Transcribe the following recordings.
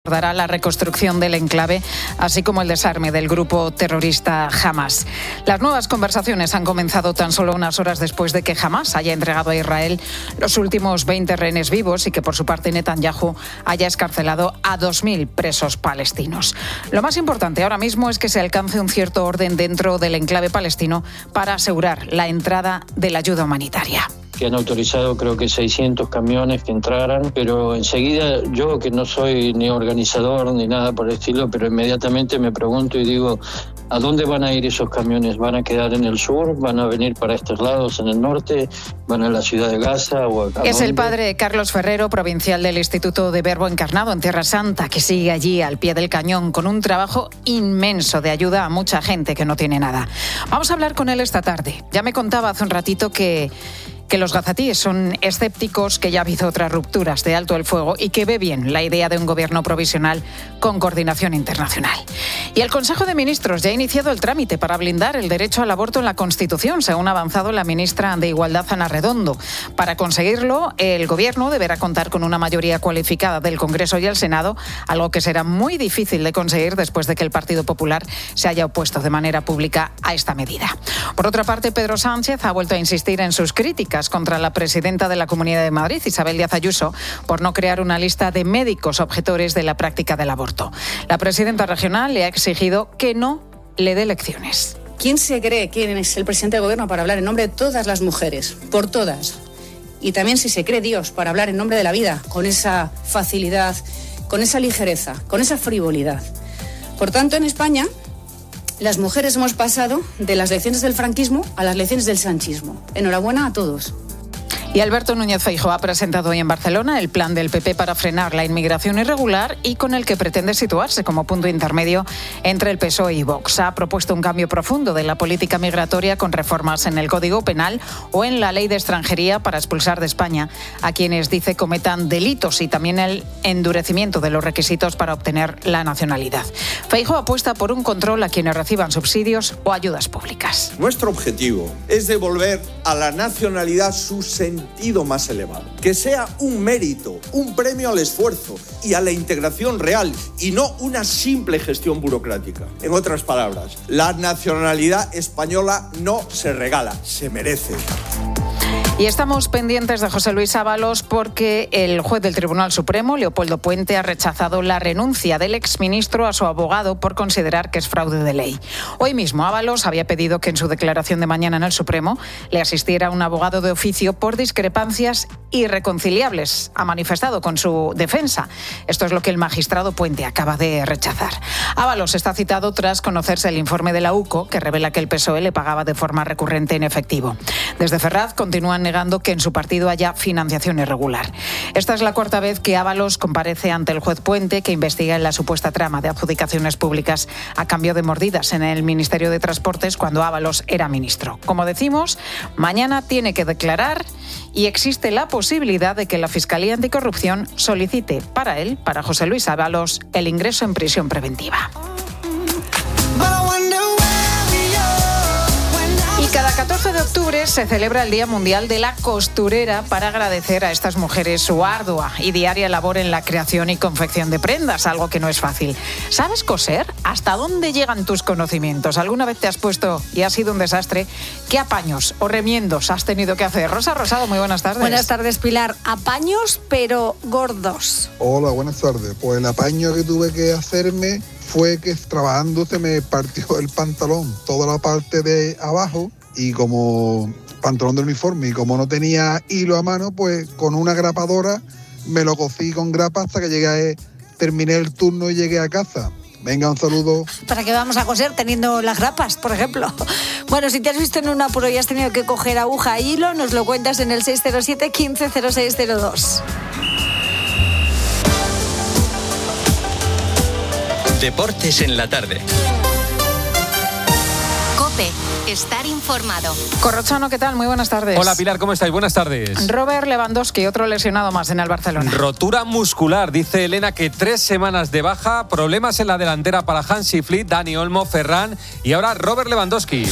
Dará la reconstrucción del enclave, así como el desarme del grupo terrorista Hamás. Las nuevas conversaciones han comenzado tan solo unas horas después de que Hamás haya entregado a Israel los últimos 20 rehenes vivos y que por su parte Netanyahu haya excarcelado a 2.000 presos palestinos. Lo más importante ahora mismo es que se alcance un cierto orden dentro del enclave palestino para asegurar la entrada de la ayuda humanitaria. Que han autorizado creo que 600 camiones que entraran, pero enseguida yo, que no soy ni organizador ni nada por el estilo, pero inmediatamente me pregunto y digo, ¿a dónde van a ir esos camiones? ¿Van a quedar en el sur? ¿Van a venir para estos lados en el norte? ¿Van a la ciudad de Gaza? ¿O a es dónde? El padre Carlos Ferrero, provincial del Instituto de Verbo Encarnado en Tierra Santa, que sigue allí al pie del cañón con un trabajo inmenso de ayuda a mucha gente que no tiene nada. Vamos a hablar con él esta tarde. Ya me contaba hace un ratito que los gazatíes son escépticos, que ya ha habido otras rupturas de alto el fuego y que ve bien la idea de un gobierno provisional con coordinación internacional. Y el Consejo de Ministros ya ha iniciado el trámite para blindar el derecho al aborto en la Constitución, según ha avanzado la ministra de Igualdad, Ana Redondo. Para conseguirlo, el gobierno deberá contar con una mayoría cualificada del Congreso y el Senado, algo que será muy difícil de conseguir después de que el Partido Popular se haya opuesto de manera pública a esta medida. Por otra parte, Pedro Sánchez ha vuelto a insistir en sus críticas contra la presidenta de la Comunidad de Madrid, Isabel Díaz Ayuso, por no crear una lista de médicos objetores de la práctica del aborto. La presidenta regional le ha exigido que no le dé lecciones. ¿Quién se cree quién es el presidente del gobierno para hablar en nombre de todas las mujeres? Por todas. Y también si se cree Dios para hablar en nombre de la vida, con esa facilidad, con esa ligereza, con esa frivolidad. Por tanto, en España, las mujeres hemos pasado de las lecciones del franquismo a las lecciones del sanchismo. Enhorabuena a todos. Y Alberto Núñez Feijóo ha presentado hoy en Barcelona el plan del PP para frenar la inmigración irregular y con el que pretende situarse como punto intermedio entre el PSOE y Vox. Ha propuesto un cambio profundo de la política migratoria con reformas en el Código Penal o en la Ley de Extranjería para expulsar de España a quienes dice cometan delitos y también el endurecimiento de los requisitos para obtener la nacionalidad. Feijóo apuesta por un control a quienes reciban subsidios o ayudas públicas. Nuestro objetivo es devolver a la nacionalidad su sentido más elevado. Que sea un mérito, un premio al esfuerzo y a la integración real y no una simple gestión burocrática. En otras palabras, la nacionalidad española no se regala, se merece. Y estamos pendientes de José Luis Ábalos porque el juez del Tribunal Supremo, Leopoldo Puente, ha rechazado la renuncia del exministro a su abogado por considerar que es fraude de ley. Hoy mismo Ábalos había pedido que en su declaración de mañana en el Supremo le asistiera un abogado de oficio por discrepancias irreconciliables. Ha manifestado con su defensa. Esto es lo que el magistrado Puente acaba de rechazar. Ábalos está citado tras conocerse el informe de la UCO que revela que el PSOE le pagaba de forma recurrente en efectivo. Desde Ferraz continúan negando que en su partido haya financiación irregular. Esta es la cuarta vez que Ábalos comparece ante el juez Puente, que investiga en la supuesta trama de adjudicaciones públicas a cambio de mordidas en el Ministerio de Transportes cuando Ábalos era ministro. Como decimos, mañana tiene que declarar y existe la posibilidad de que la Fiscalía Anticorrupción solicite para él, para José Luis Ábalos, el ingreso en prisión preventiva. Y cada 14 de octubre se celebra el Día Mundial de la Costurera para agradecer a estas mujeres su ardua y diaria labor en la creación y confección de prendas, algo que no es fácil. ¿Sabes coser? ¿Hasta dónde llegan tus conocimientos? ¿Alguna vez te has puesto y ha sido un desastre? ¿Qué apaños o remiendos has tenido que hacer? Rosa Rosado, muy buenas tardes. Buenas tardes, Pilar. Apaños, pero gordos. Hola, buenas tardes. Pues el apaño que tuve que hacerme fue que trabajando se me partió el pantalón, toda la parte de abajo, y como pantalón de uniforme, y como no tenía hilo a mano, pues con una grapadora me lo cosí con grapa hasta que terminé el turno y llegué a casa. Venga, un saludo. ¿Para qué vamos a coser teniendo las grapas, por ejemplo? Bueno, si te has visto en un apuro y has tenido que coger aguja e hilo, nos lo cuentas en el 607 15 0602. Deportes en la tarde. COPE. Estar informado. Corrochano, ¿qué tal? Muy buenas tardes. Hola, Pilar, ¿cómo estáis? Buenas tardes. Robert Lewandowski, otro lesionado más en el Barcelona. Rotura muscular, dice Elena que 3 semanas de baja, problemas en la delantera para Hansi Flick, Dani Olmo, Ferran y ahora Robert Lewandowski.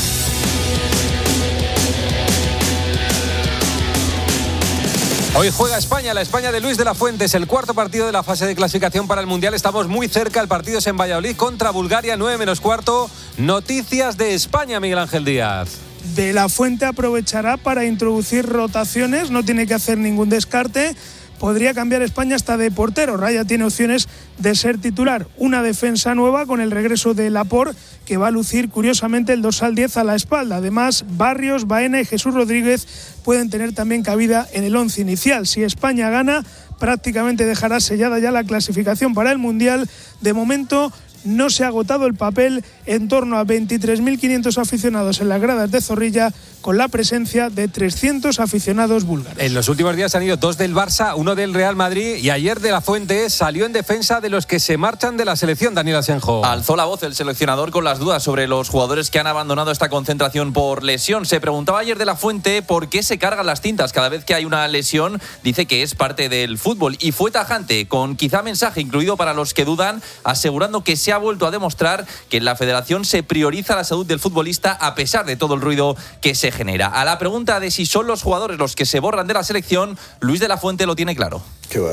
Hoy juega España, la España de Luis de la Fuente. Es el cuarto partido de la fase de clasificación para el Mundial. Estamos muy cerca. El partido es en Valladolid contra Bulgaria, 9:45. Noticias de España, Miguel Ángel Díaz. De la Fuente aprovechará para introducir rotaciones, no tiene que hacer ningún descarte. Podría cambiar España hasta de portero. Raya tiene opciones de ser titular. Una defensa nueva con el regreso de Laporte, que va a lucir curiosamente el dorsal 10 a la espalda. Además, Barrios, Baena y Jesús Rodríguez pueden tener también cabida en el 11 inicial. Si España gana, prácticamente dejará sellada ya la clasificación para el Mundial. De momento, no se ha agotado el papel. En torno a 23.500 aficionados en las gradas de Zorrilla, con la presencia de 300 aficionados búlgaros. En los últimos días han ido 2 del Barça, 1 del Real Madrid, y ayer de la Fuente salió en defensa de los que se marchan de la selección. Daniel Asenjo. Alzó la voz el seleccionador con las dudas sobre los jugadores que han abandonado esta concentración por lesión. Se preguntaba ayer de la Fuente por qué se cargan las tintas cada vez que hay una lesión. Dice que es parte del fútbol y fue tajante, con quizá mensaje incluido para los que dudan, asegurando que se ha vuelto a demostrar que en la federación se prioriza la salud del futbolista a pesar de todo el ruido que se genera. A la pregunta de si son los jugadores los que se borran de la selección, Luis de la Fuente lo tiene claro. ¿Qué va?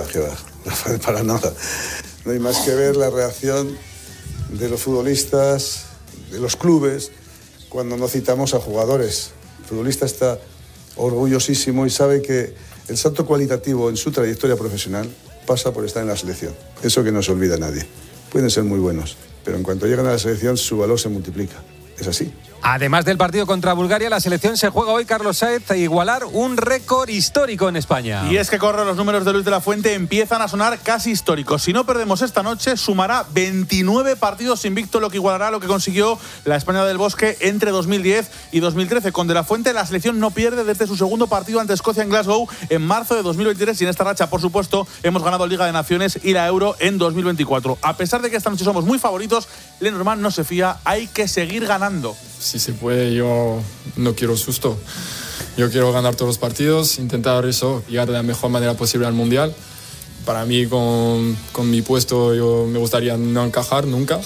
Para nada. No hay más que ver la reacción de los futbolistas, de los clubes, cuando no citamos a jugadores. El futbolista está orgullosísimo y sabe que el salto cualitativo en su trayectoria profesional pasa por estar en la selección. Eso que no se olvida nadie. Pueden ser muy buenos, pero en cuanto llegan a la selección su valor se multiplica. Es así. Además del partido contra Bulgaria, la selección se juega hoy, Carlos Saez, a igualar un récord histórico en España. Y es que corren los números de Luis de la Fuente, empiezan a sonar casi históricos. Si no perdemos esta noche, sumará 29 partidos invicto, lo que igualará lo que consiguió la España del Bosque entre 2010 y 2013. Con de la Fuente, la selección no pierde desde su segundo partido ante Escocia en Glasgow en marzo de 2023. Y en esta racha, por supuesto, hemos ganado Liga de Naciones y la Euro en 2024. A pesar de que esta noche somos muy favoritos, Lenormand no se fía, hay que seguir ganando. Si se puede, yo no quiero susto. Yo quiero ganar todos los partidos, intentar eso, llegar de la mejor manera posible al Mundial. Para mí, con mi puesto, yo me gustaría no encajar nunca,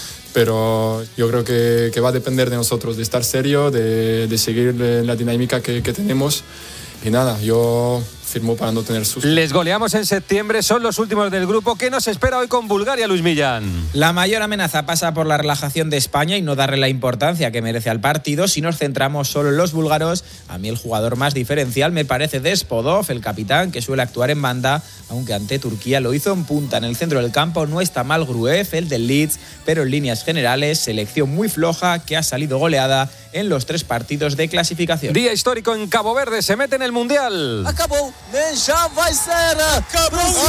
pero yo creo que va a depender de nosotros, de estar serio, de seguir la dinámica que tenemos. Y nada, yo firmo para no tener susto. Les goleamos en septiembre, son los últimos del grupo. ¿Qué nos espera hoy con Bulgaria, Luis Millán? La mayor amenaza pasa por la relajación de España y no darle la importancia que merece al partido. Si nos centramos solo en los búlgaros, a mí el jugador más diferencial me parece Despodov, el capitán, que suele actuar en banda, aunque ante Turquía lo hizo en punta. En el centro del campo no está mal Gruev, el del Leeds, pero en líneas generales, selección muy floja que ha salido goleada en los 3 partidos de clasificación. Día histórico en Cabo Verde, se mete en el Mundial. Acabou, já vai ser Brasil!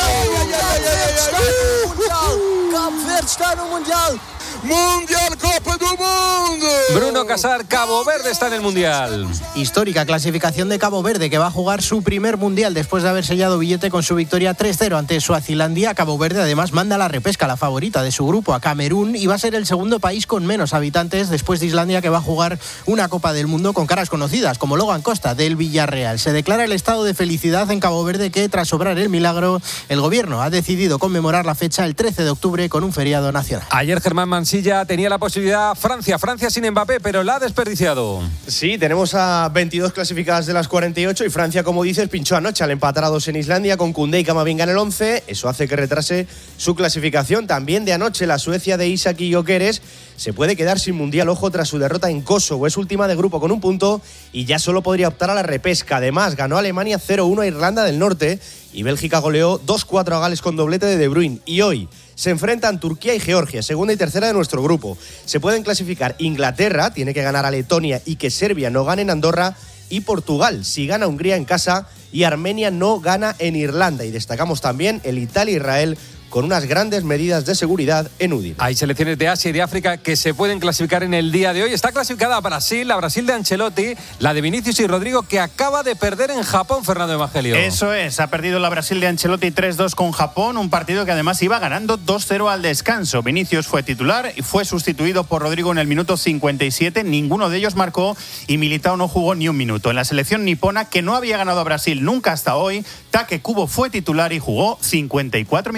Cabo Verde está no Mundial! Mundial Copa do Mundo. Bruno Casar, Cabo Verde está en el Mundial. Histórica clasificación de Cabo Verde, que va a jugar su primer Mundial después de haber sellado billete con su victoria 3-0 ante Suazilandia. Cabo Verde además manda la repesca, la favorita de su grupo, a Camerún, y va a ser el segundo país con menos habitantes después de Islandia, que va a jugar una Copa del Mundo con caras conocidas como Logan Costa del Villarreal. Se declara el estado de felicidad en Cabo Verde, que tras obrar el milagro, el gobierno ha decidido conmemorar la fecha el 13 de octubre con un feriado nacional. Ayer Germán Mansilla tenía la posibilidad Francia sin Mbappé, pero la ha desperdiciado. Sí, tenemos a 22 clasificadas de las 48 y Francia, como dices, pinchó anoche al empatar a 2 en Islandia con Koundé y Camavinga en el 11. Eso hace que retrase su clasificación. También de anoche la Suecia de Isak y Gyökeres se puede quedar sin Mundial, ojo, tras su derrota en Kosovo. Es última de grupo con un punto y ya solo podría optar a la repesca. Además, ganó Alemania 0-1 a Irlanda del Norte y Bélgica goleó 2-4 a Gales con doblete de De Bruyne. Y hoy se enfrentan Turquía y Georgia, segunda y tercera de nuestro grupo. Se pueden clasificar Inglaterra, tiene que ganar a Letonia y que Serbia no gane en Andorra, y Portugal, si gana Hungría en casa, y Armenia no gana en Irlanda. Y destacamos también el Italia-Israel, con unas grandes medidas de seguridad en Udine. Hay selecciones de Asia y de África que se pueden clasificar en el día de hoy. Está clasificada Brasil, la Brasil de Ancelotti, la de Vinicius y Rodrigo, que acaba de perder en Japón, Fernando Evangelio. Eso es, ha perdido la Brasil de Ancelotti 3-2 con Japón, un partido que además iba ganando 2-0 al descanso. Vinicius fue titular y fue sustituido por Rodrigo en el minuto 57, ninguno de ellos marcó y Militao no jugó ni un minuto. En la selección nipona, que no había ganado a Brasil nunca hasta hoy, Take Kubo fue titular y jugó 54 minutos.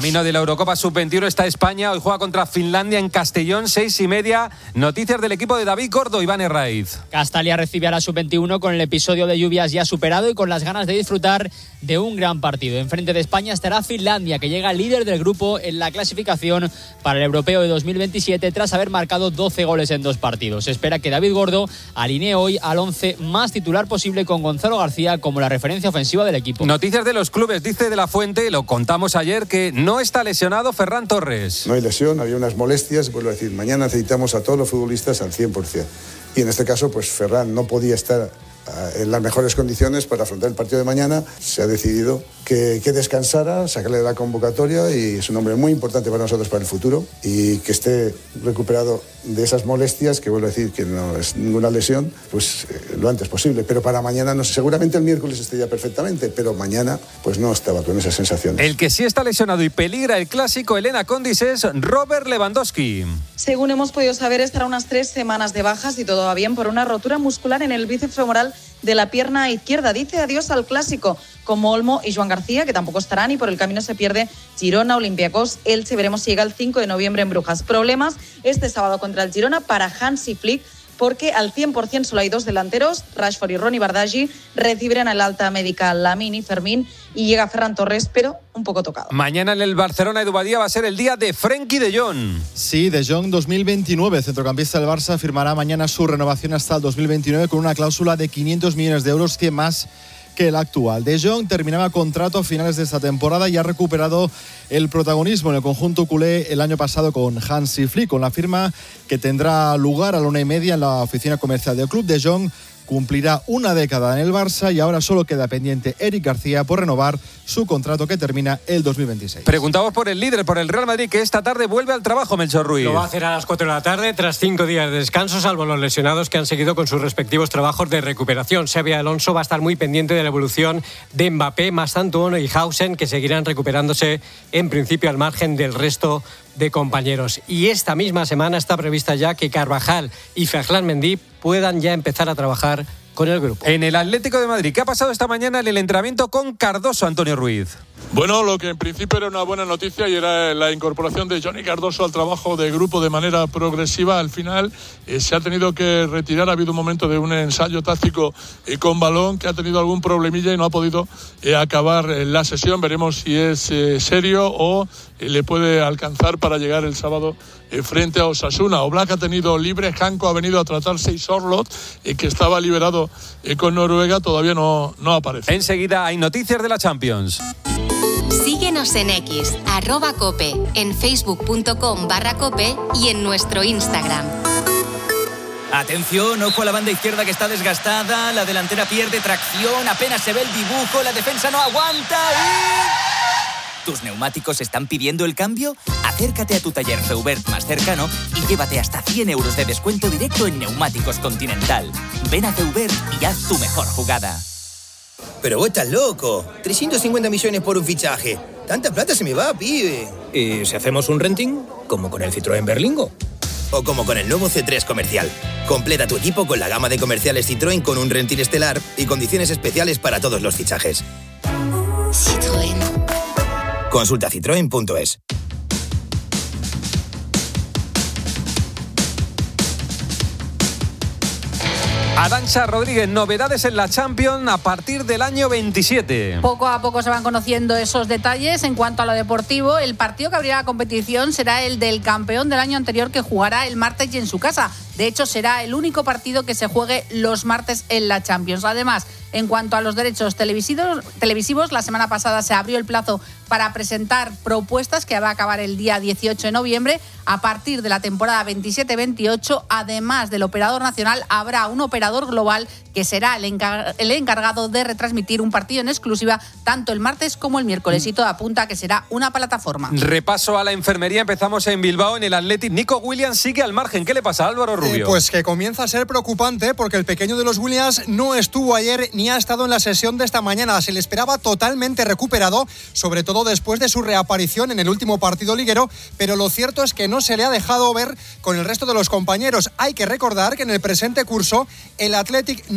Camino de la Eurocopa Sub-21 está España. Hoy juega contra Finlandia en Castellón, 6:30. Noticias del equipo de David Gordo, Iván Herraiz. Castalia recibe a la Sub-21 con el episodio de lluvias ya superado y con las ganas de disfrutar de un gran partido. Enfrente de España estará Finlandia, que llega líder del grupo en la clasificación para el Europeo de 2027 tras haber marcado 12 goles en 2 partidos. Se espera que David Gordo alinee hoy al 11 más titular posible, con Gonzalo García como la referencia ofensiva del equipo. Noticias de los clubes, dice De La Fuente, lo contamos ayer, que no está lesionado Ferran Torres. No hay lesión, había unas molestias, vuelvo a decir, mañana necesitamos a todos los futbolistas al 100%. Y en este caso, pues Ferran no podía estar en las mejores condiciones para afrontar el partido de mañana. Se ha decidido que descansara, sacarle de la convocatoria, y es un hombre muy importante para nosotros para el futuro, y que esté recuperado de esas molestias, que vuelvo a decir que no es ninguna lesión, pues lo antes posible. Pero para mañana, no sé, seguramente el miércoles esté ya perfectamente, pero mañana pues no estaba con esas sensaciones. El que sí está lesionado y peligra el clásico, Elena Condis, es Robert Lewandowski. Según hemos podido saber, estará unas 3 semanas de bajas, y todo va bien, por una rotura muscular en el bíceps femoral de la pierna izquierda. Dice adiós al clásico, como Olmo y Joan García, que tampoco estarán, y por el camino se pierde Girona, Olympiacos, Elche. Veremos si llega el 5 de noviembre en Brujas. Problemas este sábado contra el Girona para Hansi Flick, porque al 100% solo hay 2 delanteros, Rashford y Ronny Bardghji. Recibirán el alta médica Lamine y Fermín, y llega Ferran Torres, pero un poco tocado. Mañana en el Barcelona, Edu Badía, va a ser el día de Frenkie de Jong. Sí, de Jong 2029. El centrocampista del Barça firmará mañana su renovación hasta el 2029 con una cláusula de 500 millones de euros, 100 más que el actual. De Jong terminaba contrato a finales de esta temporada y ha recuperado el protagonismo en el conjunto culé el año pasado con Hansi Flick, con la firma que tendrá lugar a la 1:30 en la oficina comercial del club. De Jong cumplirá una década en el Barça y ahora solo queda pendiente Eric García por renovar su contrato, que termina el 2026. Preguntamos por el líder, por el Real Madrid, que esta tarde vuelve al trabajo, Melchor Ruiz. Lo va a hacer a las 4 de la tarde tras 5 días de descanso, salvo los lesionados que han seguido con sus respectivos trabajos de recuperación. Xabi Alonso va a estar muy pendiente de la evolución de Mbappé, Mastantuono y Hausen, que seguirán recuperándose en principio al margen del resto de compañeros. Y esta misma semana está prevista ya que Carvajal y Ferland Mendy puedan ya empezar a trabajar con el grupo. En el Atlético de Madrid, ¿qué ha pasado esta mañana en el entrenamiento con Cardoso, Antonio Ruiz? Bueno, lo que en principio era una buena noticia, y era la incorporación de Johnny Cardoso al trabajo de grupo de manera progresiva. Al final se ha tenido que retirar. Ha habido un momento de un ensayo táctico con balón que ha tenido algún problemilla y no ha podido acabar la sesión. Veremos si es serio o le puede alcanzar para llegar el sábado frente a Osasuna. Oblak ha tenido libre, Janko ha venido a tratarse y Sorloth, que estaba liberado con Noruega, todavía no aparece. Enseguida hay noticias de la Champions. Síguenos en X, @cope, en facebook.com/cope y en nuestro Instagram. Atención, ojo a la banda izquierda que está desgastada, la delantera pierde tracción, apenas se ve el dibujo, la defensa no aguanta y... ¿Tus neumáticos están pidiendo el cambio? Acércate a tu taller Feubert más cercano y llévate hasta 100 euros de descuento directo en Neumáticos Continental. Ven a Feubert y haz tu mejor jugada. Pero vos estás loco. 350 millones por un fichaje. Tanta plata se me va, pibe. ¿Y si hacemos un renting? Como con el Citroën Berlingo. O como con el nuevo C3 Comercial. Completa tu equipo con la gama de comerciales Citroën con un renting estelar y condiciones especiales para todos los fichajes. Citroën. Consulta citroen.es. Arantxa Rodríguez, novedades en la Champions a partir del año 27. Poco a poco se van conociendo esos detalles. En cuanto a lo deportivo, el partido que abrirá la competición será el del campeón del año anterior, que jugará el martes y en su casa. De hecho, será el único partido que se juegue los martes en la Champions. Además, en cuanto a los derechos televisivos, la semana pasada se abrió el plazo para presentar propuestas, que va a acabar el día 18 de noviembre. A partir de la temporada 27-28, además del operador nacional, habrá un operador global que será el encargado de retransmitir un partido en exclusiva tanto el martes como el miércoles, y todo apunta a que será una plataforma. Repaso a la enfermería, empezamos en Bilbao, en el Athletic. Nico Williams sigue al margen. ¿Qué le pasa a Álvaro Rubio? Pues que comienza a ser preocupante, porque el pequeño de los Williams no estuvo ayer ni ha estado en la sesión de esta mañana. Se le esperaba totalmente recuperado, sobre todo después de su reaparición en el último partido liguero, pero lo cierto es que no se le ha dejado ver con el resto de los compañeros. Hay que recordar que en el presente curso el Athletic no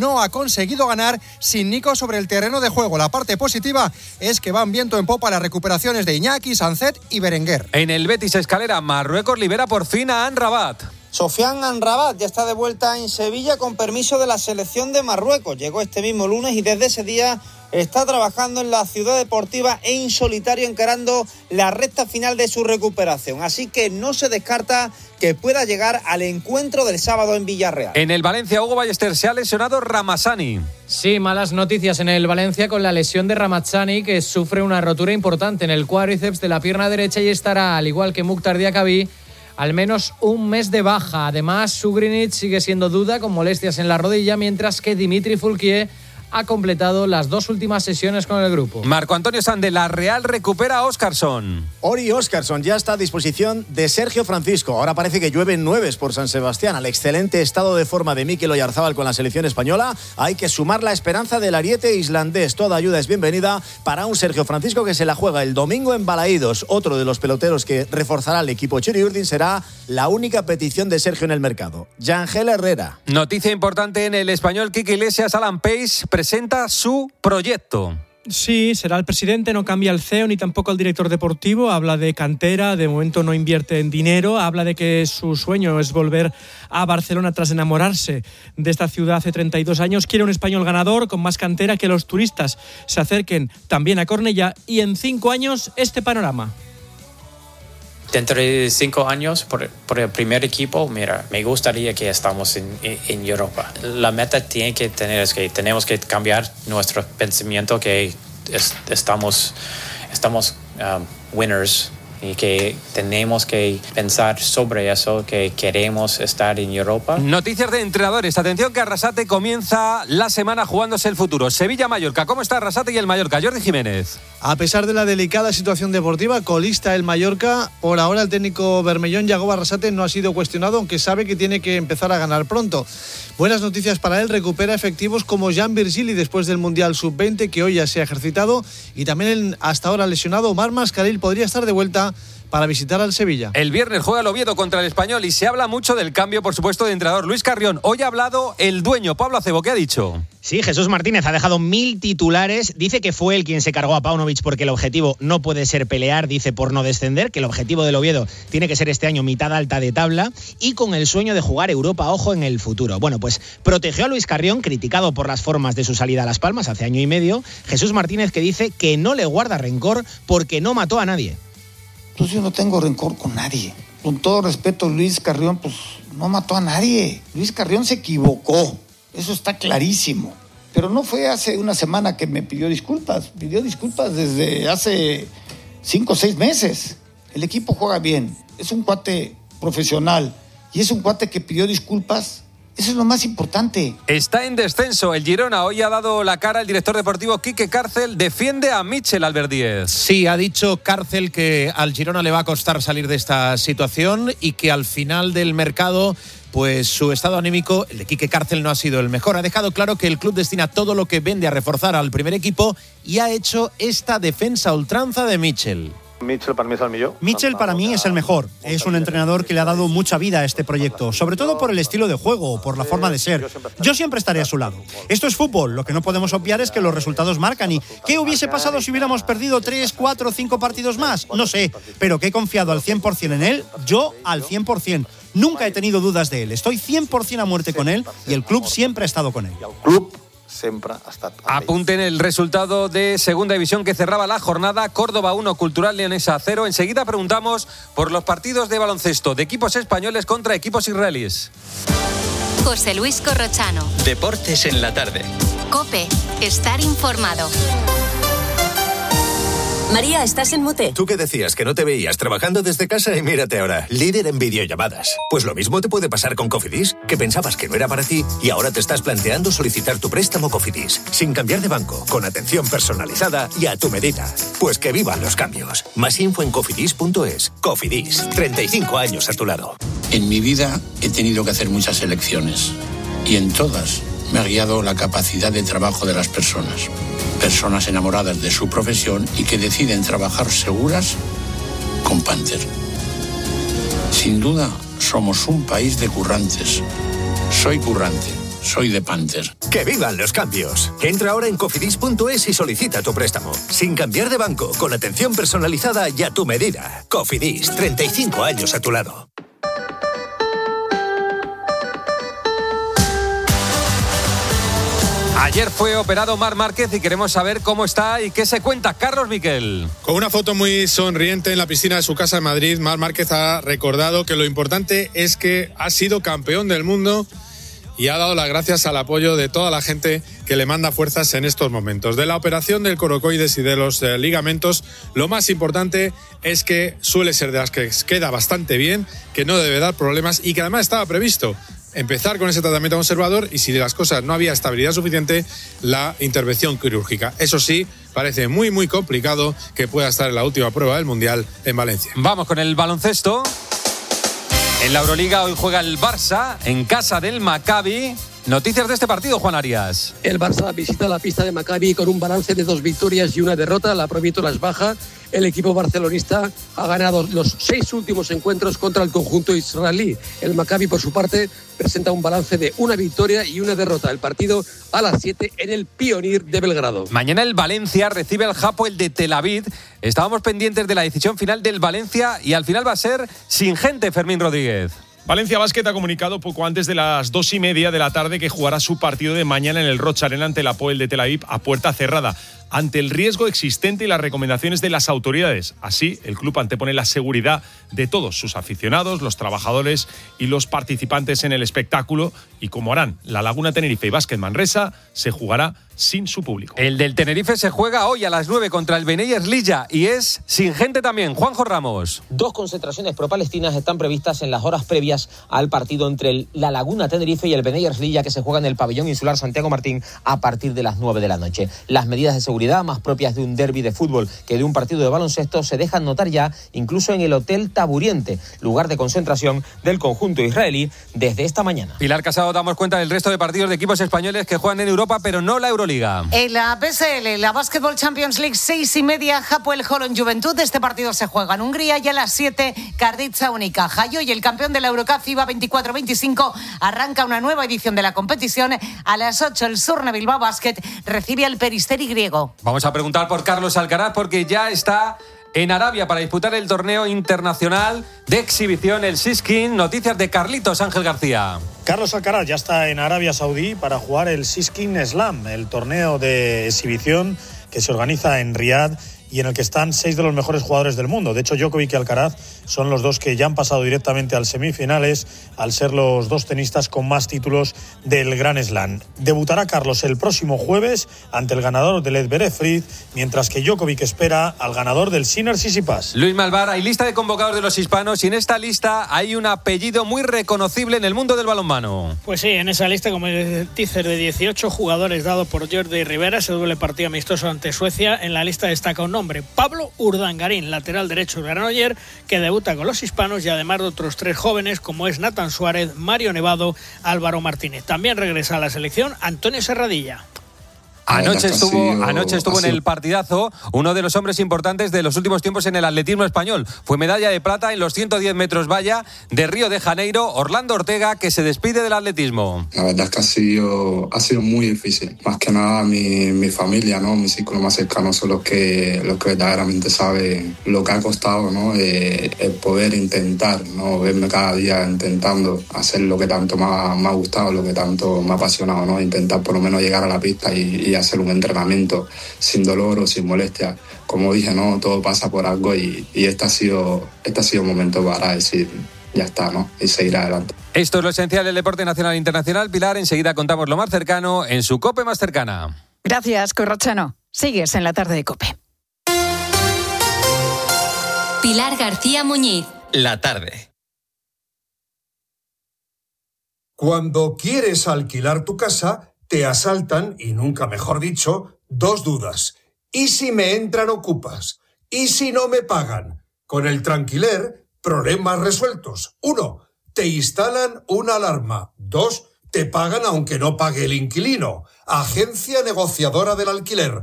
no ha conseguido ganar sin Nico sobre el terreno de juego. La parte positiva es que van viento en popa las recuperaciones de Iñaki, Sancet y Berenguer. En el Betis Escalera, Marruecos libera por fin a Amrabat. Sofiane Amrabat ya está de vuelta en Sevilla con permiso de la selección de Marruecos. Llegó este mismo lunes y desde ese día está trabajando en la ciudad deportiva en solitario, encarando la recta final de su recuperación. Así que no se descarta que pueda llegar al encuentro del sábado en Villarreal. En el Valencia, Hugo Ballester, se ha lesionado Ramazani. Sí, malas noticias en el Valencia con la lesión de Ramazani, que sufre una rotura importante en el cuádriceps de la pierna derecha y estará, al igual que Mukhtar Diakabi, al menos un mes de baja. Además, Sugrinic sigue siendo duda con molestias en la rodilla, mientras que Dimitri Foulquier ha completado las 2 últimas sesiones con el grupo. Marco Antonio Sande, la Real recupera a Óscarson. Ori Óscarson ya está a disposición de Sergio Francisco. Ahora parece que llueven nueves por San Sebastián. Al excelente estado de forma de Mikel Oyarzabal con la selección española, hay que sumar la esperanza del ariete islandés. Toda ayuda es bienvenida para un Sergio Francisco que se la juega el domingo en Balaídos. Otro de los peloteros que reforzará el equipo Churi-Urdin será la única petición de Sergio en el mercado, Yangel Herrera. Noticia importante en el Español, Quique Iglesias, Alan Pace presenta su proyecto. Sí, será el presidente, no cambia el CEO ni tampoco el director deportivo. Habla de cantera, de momento no invierte en dinero. Habla de que su sueño es volver a Barcelona tras enamorarse de esta ciudad hace 32 años. Quiere un español ganador, con más cantera, que los turistas se acerquen también a Cornellá. Y en 5 años, este panorama. Dentro de 5 años, por el primer equipo, mira, me gustaría que estamos en Europa. La meta tiene que tener es que tenemos que cambiar nuestro pensamiento, que estamos winners, y que tenemos que pensar sobre eso, que queremos estar en Europa. Noticias de entrenadores. Atención que Arrasate comienza la semana jugándose el futuro. Sevilla-Mallorca. ¿Cómo está Arrasate y el Mallorca? Jordi Jiménez. A pesar de la delicada situación deportiva, colista el Mallorca. Por ahora el técnico bermellón, Yagoba Arrasate, no ha sido cuestionado, aunque sabe que tiene que empezar a ganar pronto. Buenas noticias para él, recupera efectivos como Jan Virgili después del Mundial Sub-20, que hoy ya se ha ejercitado, y también el hasta ahora lesionado Omar Mascarell podría estar de vuelta para visitar al Sevilla. El viernes juega el Oviedo contra el Español y se habla mucho del cambio, por supuesto, de entrenador. Luis Carrión, hoy ha hablado el dueño, Pablo Acebo. ¿Qué ha dicho? Sí, Jesús Martínez ha dejado 1000 titulares. Dice que fue él quien se cargó a Paunovic porque el objetivo no puede ser pelear, dice, por no descender, que el objetivo del Oviedo tiene que ser este año mitad alta de tabla y con el sueño de jugar Europa, ojo, en el futuro. Bueno, pues protegió a Luis Carrión, criticado por las formas de su salida a Las Palmas hace año y medio. Jesús Martínez, que dice que no le guarda rencor porque no mató a nadie. Pues yo no tengo rencor con nadie. Con todo respeto, Luis Carrión, pues no mató a nadie. Luis Carrión se equivocó. Eso está clarísimo. Pero no fue hace una semana que me pidió disculpas. Pidió disculpas desde hace 5 o 6 meses. El equipo juega bien. Es un cuate profesional. Y es un cuate que pidió disculpas. Eso es lo más importante. Está en descenso el Girona. Hoy ha dado la cara el director deportivo Quique Cárcel. Defiende a Michel Albert Díez. Sí, ha dicho Cárcel que al Girona le va a costar salir de esta situación y que al final del mercado, pues su estado anímico, el de Quique Cárcel, no ha sido el mejor. Ha dejado claro que el club destina todo lo que vende a reforzar al primer equipo y ha hecho esta defensa a ultranza de Michel. Michel para mí es el millón. Michel para mí es el mejor. Es un entrenador que le ha dado mucha vida a este proyecto, sobre todo por el estilo de juego, por la forma de ser. Yo siempre estaré a su lado. Esto es fútbol, lo que no podemos obviar es que los resultados marcan. ¿Y qué hubiese pasado si hubiéramos perdido 3, 4, 5 partidos más? No sé, pero que he confiado al 100% en él, yo al 100%. Nunca he tenido dudas de él. Estoy 100% a muerte con él y el club siempre ha estado con él. Sempre ha estat. Apunten el resultado de Segunda División que cerraba la jornada. Córdoba 1, Cultural Leonesa 0. Enseguida preguntamos por los partidos de baloncesto de equipos españoles contra equipos israelíes. José Luis Corrochano. Deportes en la tarde. COPE. Estar informado. María, ¿estás en mute? ¿Tú qué decías? Que no te veías trabajando desde casa y mírate ahora, líder en videollamadas. Pues lo mismo te puede pasar con Cofidis, que pensabas que no era para ti y ahora te estás planteando solicitar tu préstamo Cofidis, sin cambiar de banco, con atención personalizada y a tu medida. Pues que vivan los cambios. Más info en cofidis.es. Cofidis, 35 años a tu lado. En mi vida he tenido que hacer muchas elecciones y en todas me ha guiado la capacidad de trabajo de las personas. Personas enamoradas de su profesión y que deciden trabajar seguras con Panther. Sin duda, somos un país de currantes. Soy currante, soy de Panther. ¡Que vivan los cambios! Entra ahora en cofidis.es y solicita tu préstamo. Sin cambiar de banco, con atención personalizada y a tu medida. Cofidis, 35 años a tu lado. Ayer fue operado Marc Márquez y queremos saber cómo está y qué se cuenta. Carlos Miquel. Con una foto muy sonriente en la piscina de su casa en Madrid, Marc Márquez ha recordado que lo importante es que ha sido campeón del mundo y ha dado las gracias al apoyo de toda la gente que le manda fuerzas en estos momentos. De la operación del coracoides y de los ligamentos, lo más importante es que suele ser de las que queda bastante bien, que no debe dar problemas y que además estaba previsto empezar con ese tratamiento conservador y si de las cosas no había estabilidad suficiente, la intervención quirúrgica. Eso sí, parece muy muy complicado que pueda estar en la última prueba del Mundial en Valencia. Vamos con el baloncesto. En la Euroliga hoy juega el Barça en casa del Maccabi. Noticias de este partido, Juan Arias. El Barça visita la pista de Maccabi con un balance de 2 victorias y 1 derrota. La provítola es baja. El equipo barcelonista ha ganado los 6 últimos encuentros contra el conjunto israelí. El Maccabi, por su parte, presenta un balance de 1 victoria y 1 derrota. El partido a las 7 en el Pionir de Belgrado. Mañana el Valencia recibe al Hapoel de Tel Aviv. Estábamos pendientes de la decisión final del Valencia y al final va a ser sin gente, Fermín Rodríguez. Valencia Basket ha comunicado poco antes de las 2:30 de la tarde que jugará su partido de mañana en el Roch Arena ante el Hapoel de Tel Aviv a puerta cerrada, ante el riesgo existente y las recomendaciones de las autoridades. Así, el club antepone la seguridad de todos sus aficionados, los trabajadores y los participantes en el espectáculo. Y como harán la Laguna Tenerife y Básquet Manresa, se jugará sin su público. El del Tenerife se juega hoy a las 9 contra el Beneyers Lilla y es sin gente también. Juanjo Ramos. 2 concentraciones pro-palestinas están previstas en las horas previas al partido entre la Laguna Tenerife y el Beneyers Lilla, que se juega en el pabellón insular Santiago Martín a partir de las 9 de la noche. Las medidas de seguridad más propias de un derbi de fútbol que de un partido de baloncesto se dejan notar ya incluso en el Hotel Taburiente, lugar de concentración del conjunto israelí desde esta mañana. Pilar Casado, damos cuenta del resto de partidos de equipos españoles que juegan en Europa, pero no la Euroliga. En la PSL, la Basketball Champions League, 6:30, Hapoel Holon Juventud. Este partido se juega en Hungría y a las 7, Karditsa Unicaja. Y hoy el campeón de la Eurocup, FIBA 24-25, arranca una nueva edición de la competición. A las 8, el Surne Bilbao Basket recibe al Peristeri griego. Vamos a preguntar por Carlos Alcaraz porque ya está en Arabia para disputar el torneo internacional de exhibición, el Siskin. Noticias de Carlitos Ángel García. Carlos Alcaraz ya está en Arabia Saudí para jugar el Siskin Slam, el torneo de exhibición que se organiza en Riad y en el que están 6 de los mejores jugadores del mundo. De hecho, Djokovic y Alcaraz son los 2 que ya han pasado directamente al semifinales, al ser los 2 tenistas con más títulos del Grand Slam. Debutará Carlos el próximo jueves ante el ganador del Edberg Fried, mientras que Djokovic espera al ganador del Sinner Tsitsipas. Luis Malvar, hay lista de convocados de los hispanos y en esta lista hay un apellido muy reconocible en el mundo del balonmano. Pues sí, en esa lista, como dices, de 18 jugadores dado por Jordi Rivera, ese doble partido amistoso ante Suecia, en la lista destaca un nombre: Pablo Urdangarín, lateral derecho del Granoller, que debuta con los hispanos, y además de otros 3 jóvenes como es Nathan Suárez, Mario Nevado, Álvaro Martínez. También regresa a la selección Antonio Serradilla. Anoche estuvo en el partidazo uno de los hombres importantes de los últimos tiempos en el atletismo español. Fue medalla de plata en los 110 metros valla de Río de Janeiro, Orlando Ortega, que se despide del atletismo. La verdad es que ha sido muy difícil. Más que nada mi familia, ¿no? Mi círculo más cercano son los que verdaderamente saben lo que ha costado, ¿no? El poder intentar, ¿no? Verme cada día intentando hacer lo que tanto me ha gustado, lo que tanto me ha apasionado, ¿no? Intentar por lo menos llegar a la pista y hacer un entrenamiento sin dolor o sin molestia. Como dije, no, todo pasa por algo y este ha sido un momento para decir ya está, ¿no? Y seguir adelante. Esto es lo esencial del deporte nacional e internacional. Pilar, enseguida contamos lo más cercano en su COPE más cercana. Gracias, Corrochano. Sigues en la tarde de COPE. Pilar García Muñiz. La tarde. Cuando quieres alquilar tu casa, te asaltan, y nunca mejor dicho, 2 dudas. ¿Y si me entran ocupas? ¿Y si no me pagan? Con el Tranquiler, problemas resueltos. 1. Te instalan una alarma. 2. Te pagan aunque no pague el inquilino. Agencia negociadora del alquiler.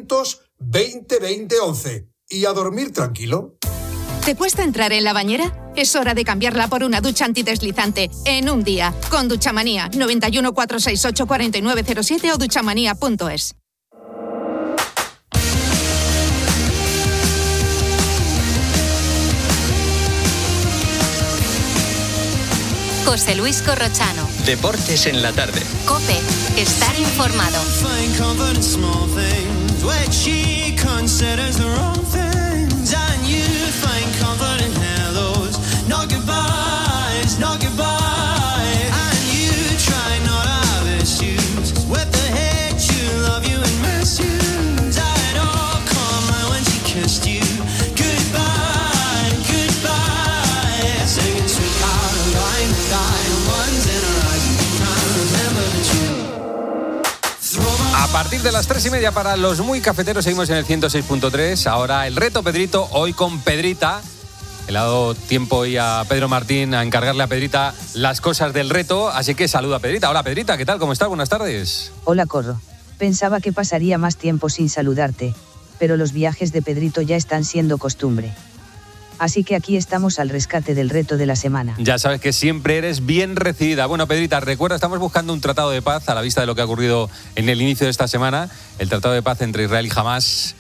920 20 11. Y a dormir tranquilo. ¿Te cuesta entrar en la bañera? Es hora de cambiarla por una ducha antideslizante en un día. Con Duchamanía. 91 468 4907 o duchamanía.es. José Luis Corrochano. Deportes en la tarde. COPE. Estar informado. A partir de las 3:30 para los muy cafeteros seguimos en el 106.3. Ahora el reto Pedrito, hoy con Pedrita. Le ha dado tiempo hoy a Pedro Martín a encargarle a Pedrita las cosas del reto, así que saluda a Pedrita. Hola Pedrita, ¿qué tal? ¿Cómo estás? Buenas tardes. Hola Corro. Pensaba que pasaría más tiempo sin saludarte, pero los viajes de Pedrito ya están siendo costumbre. Así que aquí estamos al rescate del reto de la semana. Ya sabes que siempre eres bien recibida. Bueno, Pedrita, recuerda, estamos buscando un tratado de paz a la vista de lo que ha ocurrido en el inicio de esta semana, el tratado de paz entre Israel y Hamás.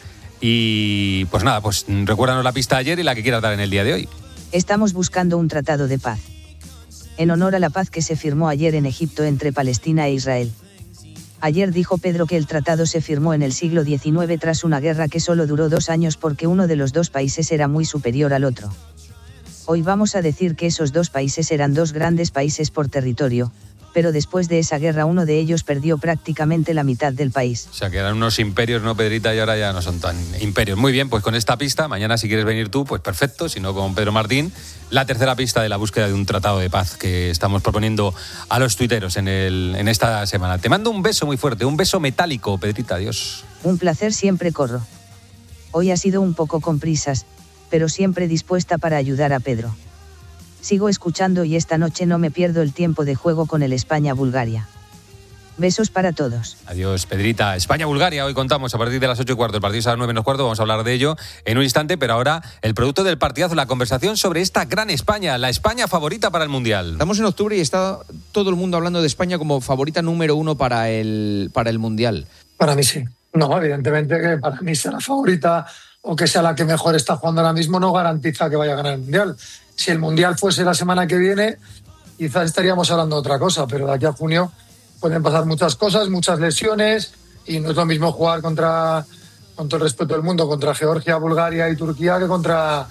Y pues nada, pues recuérdanos la pista de ayer y la que quieras dar en el día de hoy. Estamos buscando un tratado de paz. En honor a la paz que se firmó ayer en Egipto entre Palestina e Israel. Ayer dijo Pedro que el tratado se firmó en el siglo XIX tras una guerra que solo duró 2 años porque uno de los dos países era muy superior al otro. Hoy vamos a decir que esos dos países eran dos grandes países por territorio, pero después de esa guerra uno de ellos perdió prácticamente la mitad del país. O sea, que eran unos imperios, ¿no, Pedrita? Y ahora ya no son tan imperios. Muy bien, pues con esta pista, mañana si quieres venir tú, pues perfecto, si no con Pedro Martín, la tercera pista de la búsqueda de un tratado de paz que estamos proponiendo a los tuiteros en esta semana. Te mando un beso muy fuerte, un beso metálico, Pedrita, adiós. Un placer siempre, Corro. Hoy ha sido un poco con prisas, pero siempre dispuesta para ayudar a Pedro. Sigo escuchando y esta noche no me pierdo el tiempo de juego con el España-Bulgaria. Besos para todos. Adiós, Pedrita. España-Bulgaria, hoy contamos a partir de las 8:15. El partido es a las 9:15, vamos a hablar de ello en un instante, pero ahora el producto del partidazo, la conversación sobre esta gran España, la España favorita para el Mundial. Estamos en octubre y está todo el mundo hablando de España como favorita número 1 para el Mundial. Para mí sí. No, evidentemente que para mí sea la favorita o que sea la que mejor está jugando ahora mismo no garantiza que vaya a ganar el Mundial. Si el Mundial fuese la semana que viene, quizás estaríamos hablando de otra cosa, pero de aquí a junio pueden pasar muchas cosas, muchas lesiones, y no es lo mismo jugar con todo el respeto del mundo, contra Georgia, Bulgaria y Turquía que contra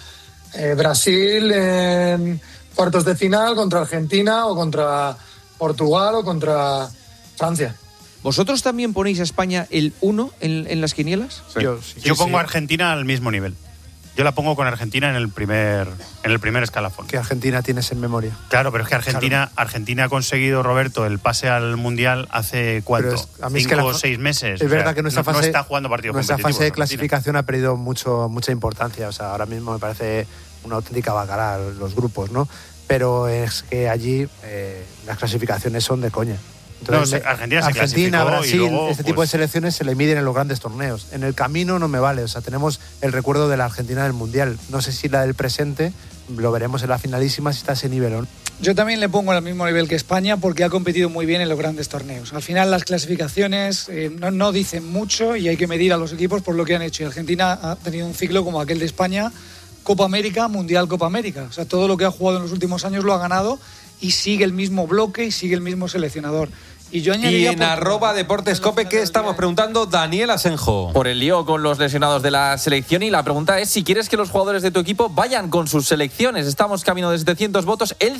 Brasil en cuartos de final, contra Argentina o contra Portugal o contra Francia. ¿Vosotros también ponéis a España el 1 en las quinielas? Sí. Yo pongo a Argentina al mismo nivel. Yo la pongo con Argentina en el primer escalafón. ¿Qué Argentina tienes en memoria? Claro, pero es que Argentina ha conseguido, Roberto, el pase al Mundial hace ¿cuánto? 5 o 6 meses. Es verdad que nuestra fase, no está jugando partidos competitivos. Nuestra fase de clasificación ha perdido mucha importancia. O sea, ahora mismo me parece una auténtica bacala los grupos, ¿no? Pero es que allí las clasificaciones son de coña. Entonces, Argentina, Brasil, luego, este tipo de selecciones se le miden en los grandes torneos. En el camino no me vale, o sea, tenemos el recuerdo de la Argentina del Mundial. No sé si la del presente lo veremos en la finalísima si está a ese nivel o no. Yo también le pongo al mismo nivel que España porque ha competido muy bien en los grandes torneos. Al final las clasificaciones no dicen mucho y hay que medir a los equipos por lo que han hecho. Y Argentina ha tenido un ciclo como aquel de España, Copa América, Mundial, Copa América. O sea, todo lo que ha jugado en los últimos años lo ha ganado y sigue el mismo bloque y sigue el mismo seleccionador. Y en @DeportesCope, ¿qué estamos preguntando? Daniel Asenjo. Por el lío con los lesionados de la selección, y la pregunta es si quieres que los jugadores de tu equipo vayan con sus selecciones. Estamos camino de 700 votos, el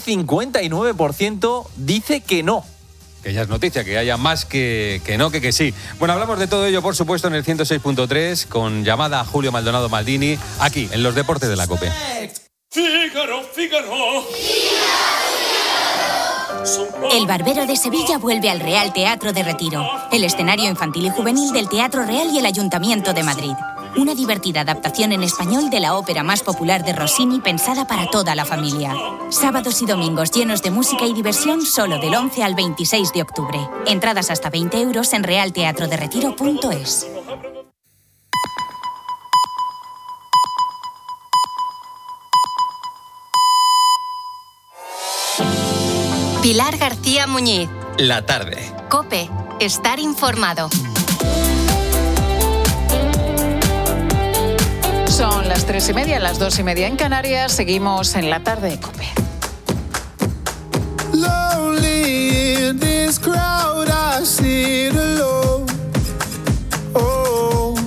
59% dice que no. Que ya es noticia, que haya más que no, que sí. Bueno, hablamos de todo ello, por supuesto, en el 106.3, con llamada a Julio Maldonado Maldini, aquí, en los deportes de la COPE. Fígaro. El Barbero de Sevilla vuelve al Real Teatro de Retiro, el escenario infantil y juvenil del Teatro Real y el Ayuntamiento de Madrid. Una divertida adaptación en español de la ópera más popular de Rossini, pensada para toda la familia. Sábados y domingos llenos de música y diversión solo del 11 al 26 de octubre. Entradas hasta 20 euros en realteatroderetiro.es. Pilar García Muñiz. La tarde. COPE. Estar informado. Son las 3:30, las 2:30 en Canarias. Seguimos en la tarde de COPE. Lonely in this crowd, I sit alone. Oh,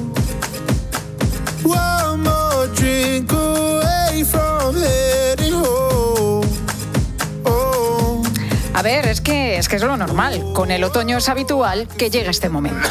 one more drink away from heading home. Oh. A ver, es que es lo normal. Con el otoño es habitual que llegue este momento.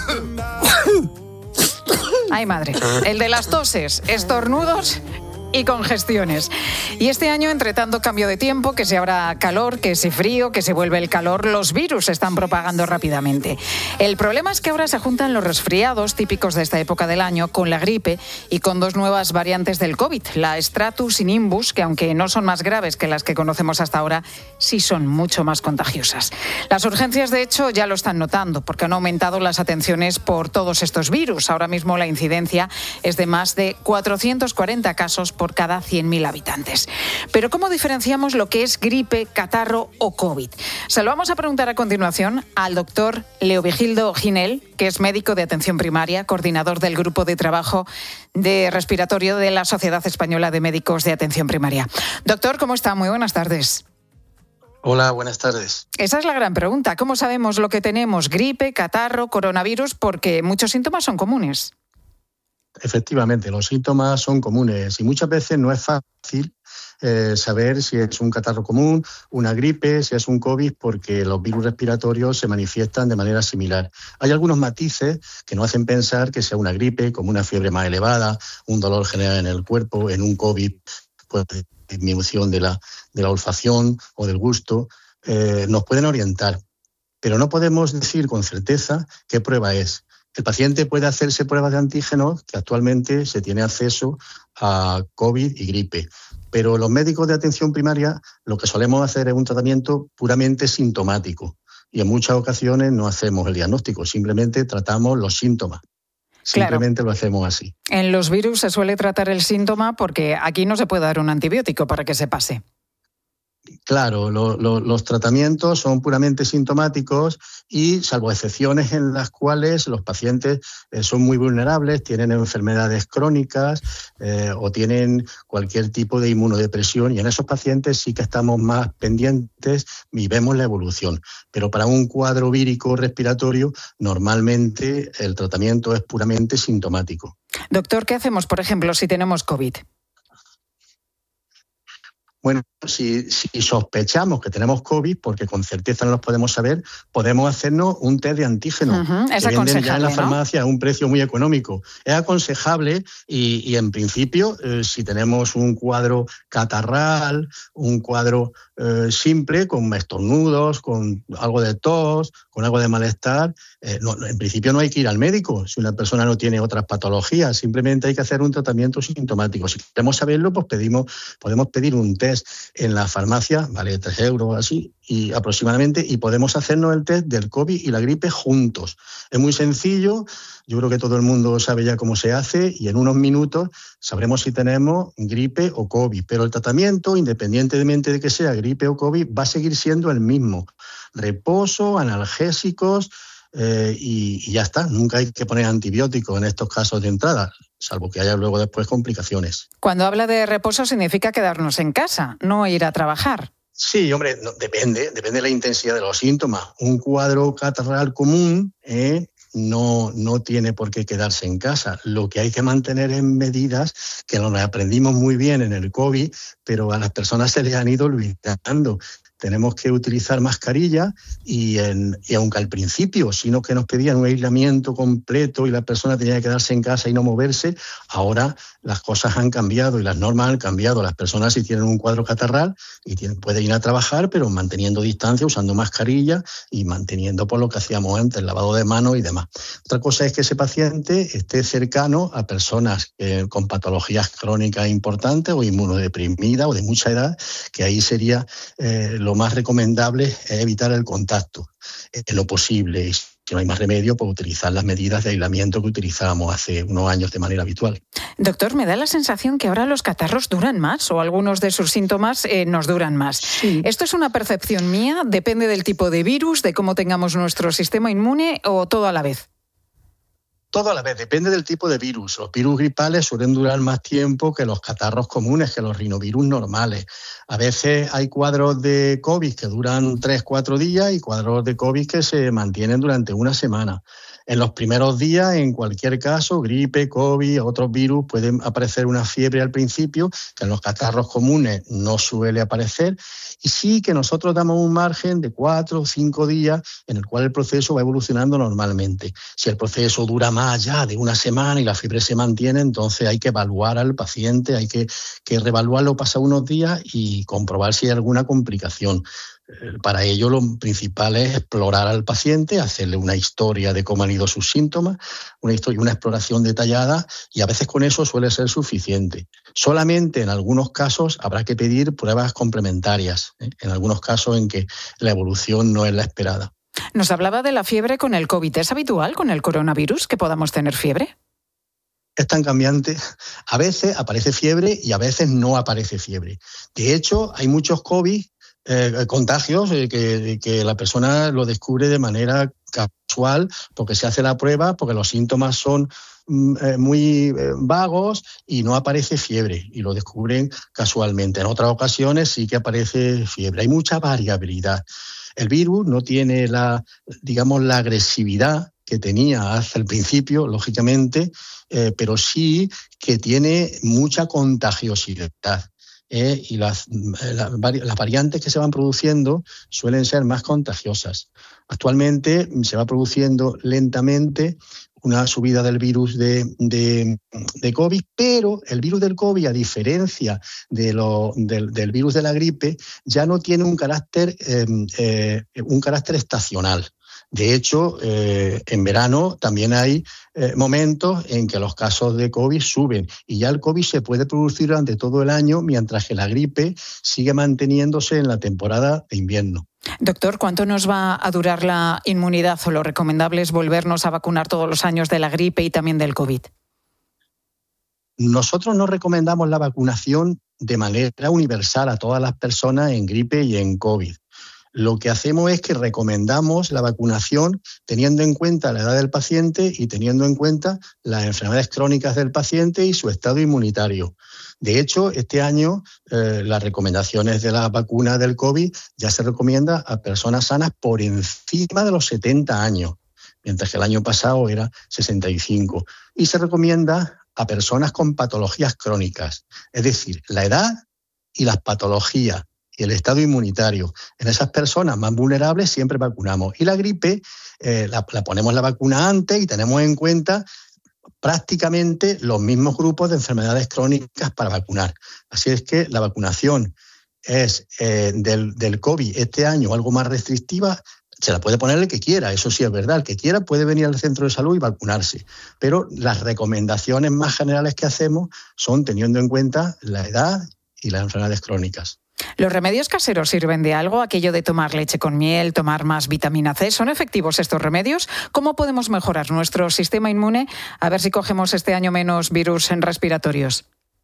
Ay, madre. El de las toses, estornudos y congestiones. Y este año, entre tanto cambio de tiempo, que si habrá calor, que si frío, que si vuelve el calor, los virus se están propagando rápidamente. El problema es que ahora se juntan los resfriados típicos de esta época del año con la gripe y con dos nuevas variantes del COVID, la Stratus y Nimbus, que aunque no son más graves que las que conocemos hasta ahora, sí son mucho más contagiosas. Las urgencias, de hecho, ya lo están notando, porque han aumentado las atenciones por todos estos virus. Ahora mismo la incidencia es de más de 440 casos por cada 100.000 habitantes. Pero ¿cómo diferenciamos lo que es gripe, catarro o COVID? Se lo vamos a preguntar a continuación al doctor Leovigildo Ginel, que es médico de atención primaria, coordinador del grupo de trabajo de respiratorio de la Sociedad Española de Médicos de Atención Primaria. Doctor, ¿cómo está? Muy buenas tardes. Hola, buenas tardes. Esa es la gran pregunta. ¿Cómo sabemos lo que tenemos? Gripe, catarro, coronavirus, porque muchos síntomas son comunes. Efectivamente, los síntomas son comunes y muchas veces no es fácil saber si es un catarro común, una gripe, si es un COVID, porque los virus respiratorios se manifiestan de manera similar. Hay algunos matices que nos hacen pensar que sea una gripe, como una fiebre más elevada, un dolor general en el cuerpo, en un COVID, pues disminución de la olfacción o del gusto, nos pueden orientar. Pero no podemos decir con certeza qué prueba es. El paciente puede hacerse pruebas de antígenos, que actualmente se tiene acceso a COVID y gripe. Pero los médicos de atención primaria lo que solemos hacer es un tratamiento puramente sintomático. Y en muchas ocasiones no hacemos el diagnóstico, simplemente tratamos los síntomas. Simplemente lo hacemos así. En los virus se suele tratar el síntoma porque aquí no se puede dar un antibiótico para que se pase. Claro, los tratamientos son puramente sintomáticos y salvo excepciones en las cuales los pacientes son muy vulnerables, tienen enfermedades crónicas o tienen cualquier tipo de inmunodepresión, y en esos pacientes sí que estamos más pendientes y vemos la evolución. Pero para un cuadro vírico respiratorio, normalmente el tratamiento es puramente sintomático. Doctor, ¿qué hacemos, por ejemplo, si tenemos COVID? Bueno, si sospechamos que tenemos COVID, porque con certeza no los podemos saber, podemos hacernos un test de antígeno, es que venden ya en la ¿no? farmacia a un precio muy económico. Es aconsejable y en principio, si tenemos un cuadro catarral, un cuadro simple, con estornudos, con algo de tos, con algo de malestar, en principio no hay que ir al médico si una persona no tiene otras patologías, simplemente hay que hacer un tratamiento sintomático. Si queremos saberlo, pues podemos pedir un test en la farmacia, vale 3 euros así, y aproximadamente, y podemos hacernos el test del COVID y la gripe juntos. Es muy sencillo, yo creo que todo el mundo sabe ya cómo se hace, y en unos minutos sabremos si tenemos gripe o COVID. Pero el tratamiento, independientemente de que sea gripe o COVID, va a seguir siendo el mismo. Reposo, analgésicos, y ya está. Nunca hay que poner antibióticos en estos casos de entrada, salvo que haya luego después complicaciones. Cuando habla de reposo significa quedarnos en casa, no ir a trabajar. Sí, hombre, depende de la intensidad de los síntomas. Un cuadro catarral común no tiene por qué quedarse en casa. Lo que hay que mantener en medidas que nos aprendimos muy bien en el COVID, pero a las personas se les han ido olvidando. Tenemos que utilizar mascarilla y aunque al principio, sino que nos pedían un aislamiento completo y la persona tenía que quedarse en casa y no moverse, ahora las cosas han cambiado y las normas han cambiado. Las personas, si tienen un cuadro catarral pueden ir a trabajar, pero manteniendo distancia, usando mascarilla y manteniendo por lo que hacíamos antes, lavado de manos y demás. Otra cosa es que ese paciente esté cercano a personas con patologías crónicas importantes o inmunodeprimidas o de mucha edad, que ahí sería lo más recomendable es evitar el contacto en lo posible. Y si no hay más remedio, pues utilizar las medidas de aislamiento que utilizábamos hace unos años de manera habitual. Doctor, me da la sensación que ahora los catarros duran más o algunos de sus síntomas nos duran más. Sí. ¿Esto es una percepción mía? ¿Depende del tipo de virus, de cómo tengamos nuestro sistema inmune o todo a la vez? Todo a la vez, depende del tipo de virus. Los virus gripales suelen durar más tiempo que los catarros comunes, que los rinovirus normales. A veces hay cuadros de COVID que duran 3-4 días y cuadros de COVID que se mantienen durante una semana. En los primeros días, en cualquier caso, gripe, COVID, otros virus, pueden aparecer una fiebre al principio, que en los catarros comunes no suele aparecer, y sí que nosotros damos un margen de 4 o 5 días en el cual el proceso va evolucionando normalmente. Si el proceso dura más ya de una semana y la fiebre se mantiene, entonces hay que evaluar al paciente, hay que reevaluarlo pasado unos días y comprobar si hay alguna complicación. Para ello lo principal es explorar al paciente, hacerle una historia de cómo han ido sus síntomas, una exploración detallada, y a veces con eso suele ser suficiente. Solamente en algunos casos habrá que pedir pruebas complementarias, en algunos casos en que la evolución no es la esperada. Nos hablaba de la fiebre con el COVID. ¿Es habitual con el coronavirus que podamos tener fiebre? Es tan cambiante. A veces aparece fiebre y a veces no aparece fiebre. De hecho, hay muchos COVID contagios que la persona lo descubre de manera casual porque se hace la prueba, porque los síntomas son muy vagos y no aparece fiebre y lo descubren casualmente. En otras ocasiones sí que aparece fiebre. Hay mucha variabilidad. El virus no tiene la agresividad que tenía hasta el principio, lógicamente, pero sí que tiene mucha contagiosidad. Y las variantes que se van produciendo suelen ser más contagiosas. Actualmente se va produciendo lentamente una subida del virus de COVID, pero el virus del COVID, a diferencia del virus de la gripe, ya no tiene un carácter estacional. De hecho, en verano también hay momentos en que los casos de COVID suben y ya el COVID se puede producir durante todo el año, mientras que la gripe sigue manteniéndose en la temporada de invierno. Doctor, ¿cuánto nos va a durar la inmunidad o lo recomendable es volvernos a vacunar todos los años de la gripe y también del COVID? Nosotros no recomendamos la vacunación de manera universal a todas las personas en gripe y en COVID. Lo que hacemos es que recomendamos la vacunación teniendo en cuenta la edad del paciente y teniendo en cuenta las enfermedades crónicas del paciente y su estado inmunitario. De hecho, este año las recomendaciones de la vacuna del COVID ya se recomienda a personas sanas por encima de los 70 años, mientras que el año pasado era 65. Y se recomienda a personas con patologías crónicas, es decir, la edad y las patologías y el estado inmunitario. En esas personas más vulnerables siempre vacunamos. Y la gripe la ponemos la vacuna antes y tenemos en cuenta prácticamente los mismos grupos de enfermedades crónicas para vacunar. Así es que la vacunación es del COVID este año algo más restrictiva. Se la puede poner el que quiera, eso sí es verdad. El que quiera puede venir al centro de salud y vacunarse. Pero las recomendaciones más generales que hacemos son teniendo en cuenta la edad y las enfermedades crónicas. ¿Los remedios caseros sirven de algo? Aquello de tomar leche con miel, tomar más vitamina C, ¿son efectivos estos remedios? ¿Cómo podemos mejorar nuestro sistema inmune? A ver si cogemos este año menos virus respiratorios.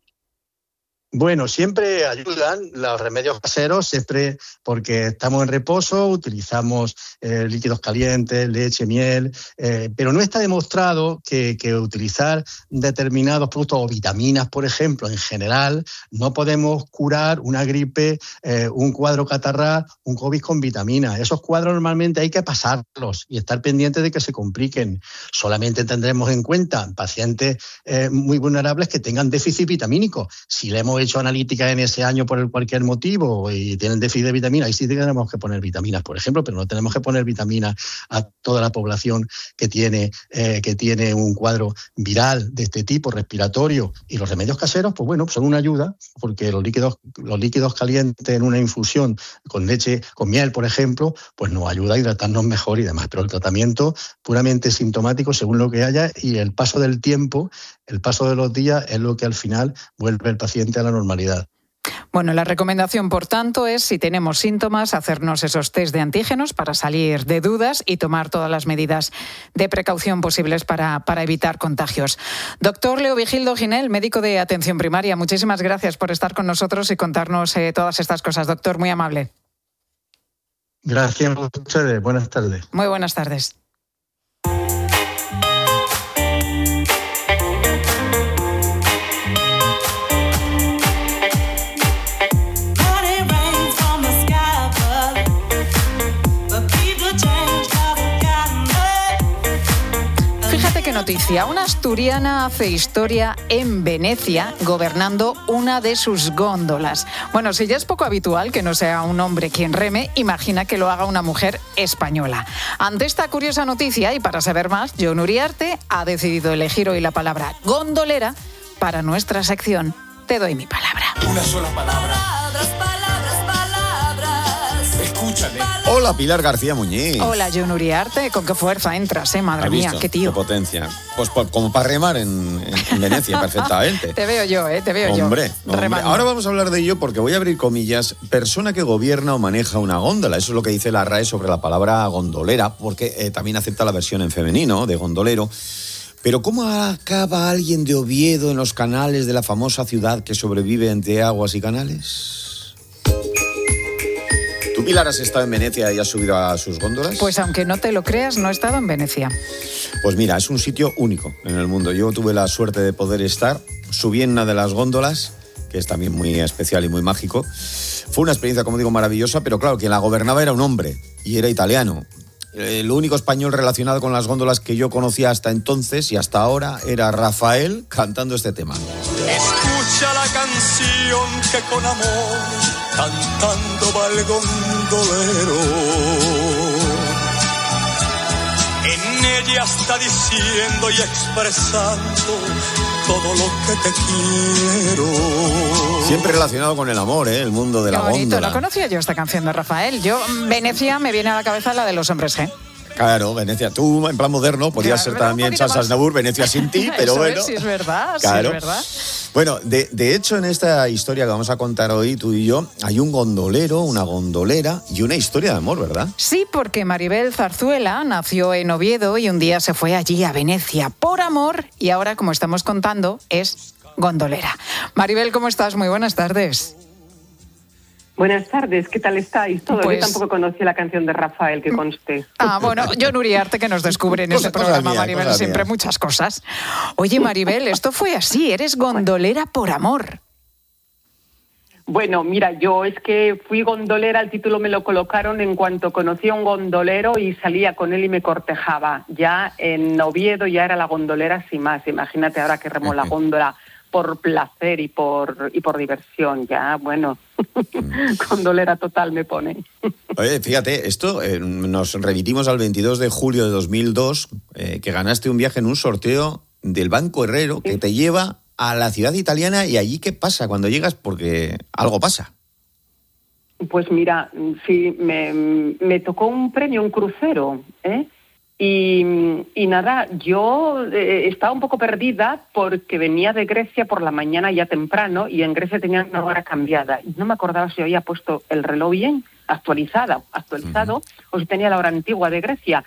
Bueno, siempre ayudan los remedios caseros, siempre porque estamos en reposo, utilizamos líquidos calientes, leche, miel, pero no está demostrado que utilizar determinados productos o vitaminas, por ejemplo, en general, no podemos curar una gripe, un cuadro catarral, un COVID con vitaminas. Esos cuadros normalmente hay que pasarlos y estar pendientes de que se compliquen. Solamente tendremos en cuenta pacientes muy vulnerables que tengan déficit vitamínico. Si le hemos hecho analítica en ese año por cualquier motivo y tienen déficit de vitaminas, ahí sí tenemos que poner vitaminas, por ejemplo, pero no tenemos que poner vitaminas a toda la población que tiene un cuadro viral de este tipo, respiratorio. Y los remedios caseros, pues bueno, son una ayuda, porque los líquidos calientes en una infusión con leche, con miel, por ejemplo, pues nos ayuda a hidratarnos mejor y demás. Pero el tratamiento puramente sintomático, según lo que haya, y el paso del tiempo, el paso de los días, es lo que al final vuelve el paciente a la normalidad. Bueno, la recomendación, por tanto, es, si tenemos síntomas, hacernos esos test de antígenos para salir de dudas y tomar todas las medidas de precaución posibles para evitar contagios. Doctor Leovigildo Ginel, médico de atención primaria, muchísimas gracias por estar con nosotros y contarnos todas estas cosas. Doctor, muy amable. Gracias a ustedes. Buenas tardes. Muy buenas tardes. Qué noticia. Una asturiana hace historia en Venecia gobernando una de sus góndolas. Bueno, si ya es poco habitual que no sea un hombre quien reme, imagina que lo haga una mujer española. Ante esta curiosa noticia y para saber más, Jon Uriarte ha decidido elegir hoy la palabra gondolera para nuestra sección Te doy mi palabra. Una sola palabra. Escúchame. Hola, Pilar García Muñiz. Hola, Jon Uriarte. Con qué fuerza entras, madre mía, qué tío. Qué potencia. Pues como para remar en Venecia, perfectamente. Te veo yo, te veo Hombre. Ahora vamos a hablar de ello porque voy a abrir comillas. Persona que gobierna o maneja una góndola. Eso es lo que dice la RAE sobre la palabra gondolera, porque también acepta la versión en femenino de gondolero. Pero ¿cómo acaba alguien de Oviedo en los canales de la famosa ciudad que sobrevive entre aguas y canales? ¿Tú, Pilar, has estado en Venecia y has subido a sus góndolas? Pues aunque no te lo creas, no he estado en Venecia. Pues mira, es un sitio único en el mundo. Yo tuve la suerte de poder estar, subí en una de las góndolas, que es también muy especial y muy mágico. Fue una experiencia, como digo, maravillosa, pero claro, quien la gobernaba era un hombre y era italiano. El único español relacionado con las góndolas que yo conocía hasta entonces y hasta ahora era Rafael cantando este tema. Escucha la canción que con amor cantando va el gondolero. En ella está diciendo y expresando todo lo que te quiero. Siempre relacionado con el amor, el mundo de la góndola. No conocía yo esta canción de Rafael. Venecia me viene a la cabeza la de los hombres G. Claro, Venecia. Tú, en plan moderno, podrías ser también Charles Aznavour, Venecia sin ti, pero eso bueno. Sí, es verdad, claro. Sí, es verdad. Bueno, de hecho, en esta historia que vamos a contar hoy, tú y yo, hay un gondolero, una gondolera y una historia de amor, ¿verdad? Sí, porque Maribel Zarzuela nació en Oviedo y un día se fue allí a Venecia por amor y ahora, como estamos contando, es gondolera. Maribel, ¿cómo estás? Muy buenas tardes. Buenas tardes, ¿qué tal estáis todos? Yo tampoco conocí la canción de Rafael, que conste. Bueno, Jon Uriarte, que nos descubre en este programa, Maribel, siempre muchas cosas. Oye, Maribel, esto fue así, eres gondolera por amor. Bueno, mira, yo es que fui gondolera, el título me lo colocaron en cuanto conocí a un gondolero y salía con él y me cortejaba. Ya en Oviedo ya era la gondolera sin más, imagínate ahora que remo la góndola por placer y por diversión, ya, bueno, gondolera total me pone. Oye, fíjate, esto nos remitimos al 22 de julio de 2002, que ganaste un viaje en un sorteo del Banco Herrero que te lleva a la ciudad italiana. ¿Y allí qué pasa cuando llegas? Porque algo pasa. Pues mira, sí, me tocó un premio, un crucero, Y nada, yo estaba un poco perdida porque venía de Grecia por la mañana ya temprano y en Grecia tenían una hora cambiada. Y no me acordaba si había puesto el reloj bien, actualizado, o si tenía la hora antigua de Grecia.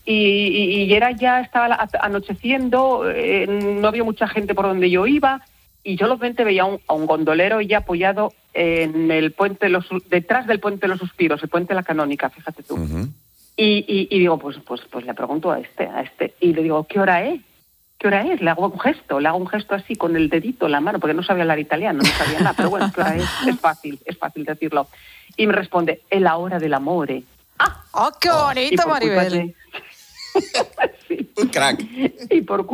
Y estaba anocheciendo, no había mucha gente por donde yo iba y yo solamente veía a un gondolero ya apoyado en el puente, detrás del puente de los Suspiros, el puente de la Canónica, fíjate tú. Y digo, pues le pregunto a este, y le digo, ¿qué hora es? ¿Qué hora es? Le hago un gesto así con el dedito en la mano, porque no sabía hablar italiano, no sabía nada, pero bueno, ¿qué hora es? Es fácil decirlo. Y me responde, es la hora del amore. ¡Oh, qué bonito, Maribel! Sí. Un crack. Y por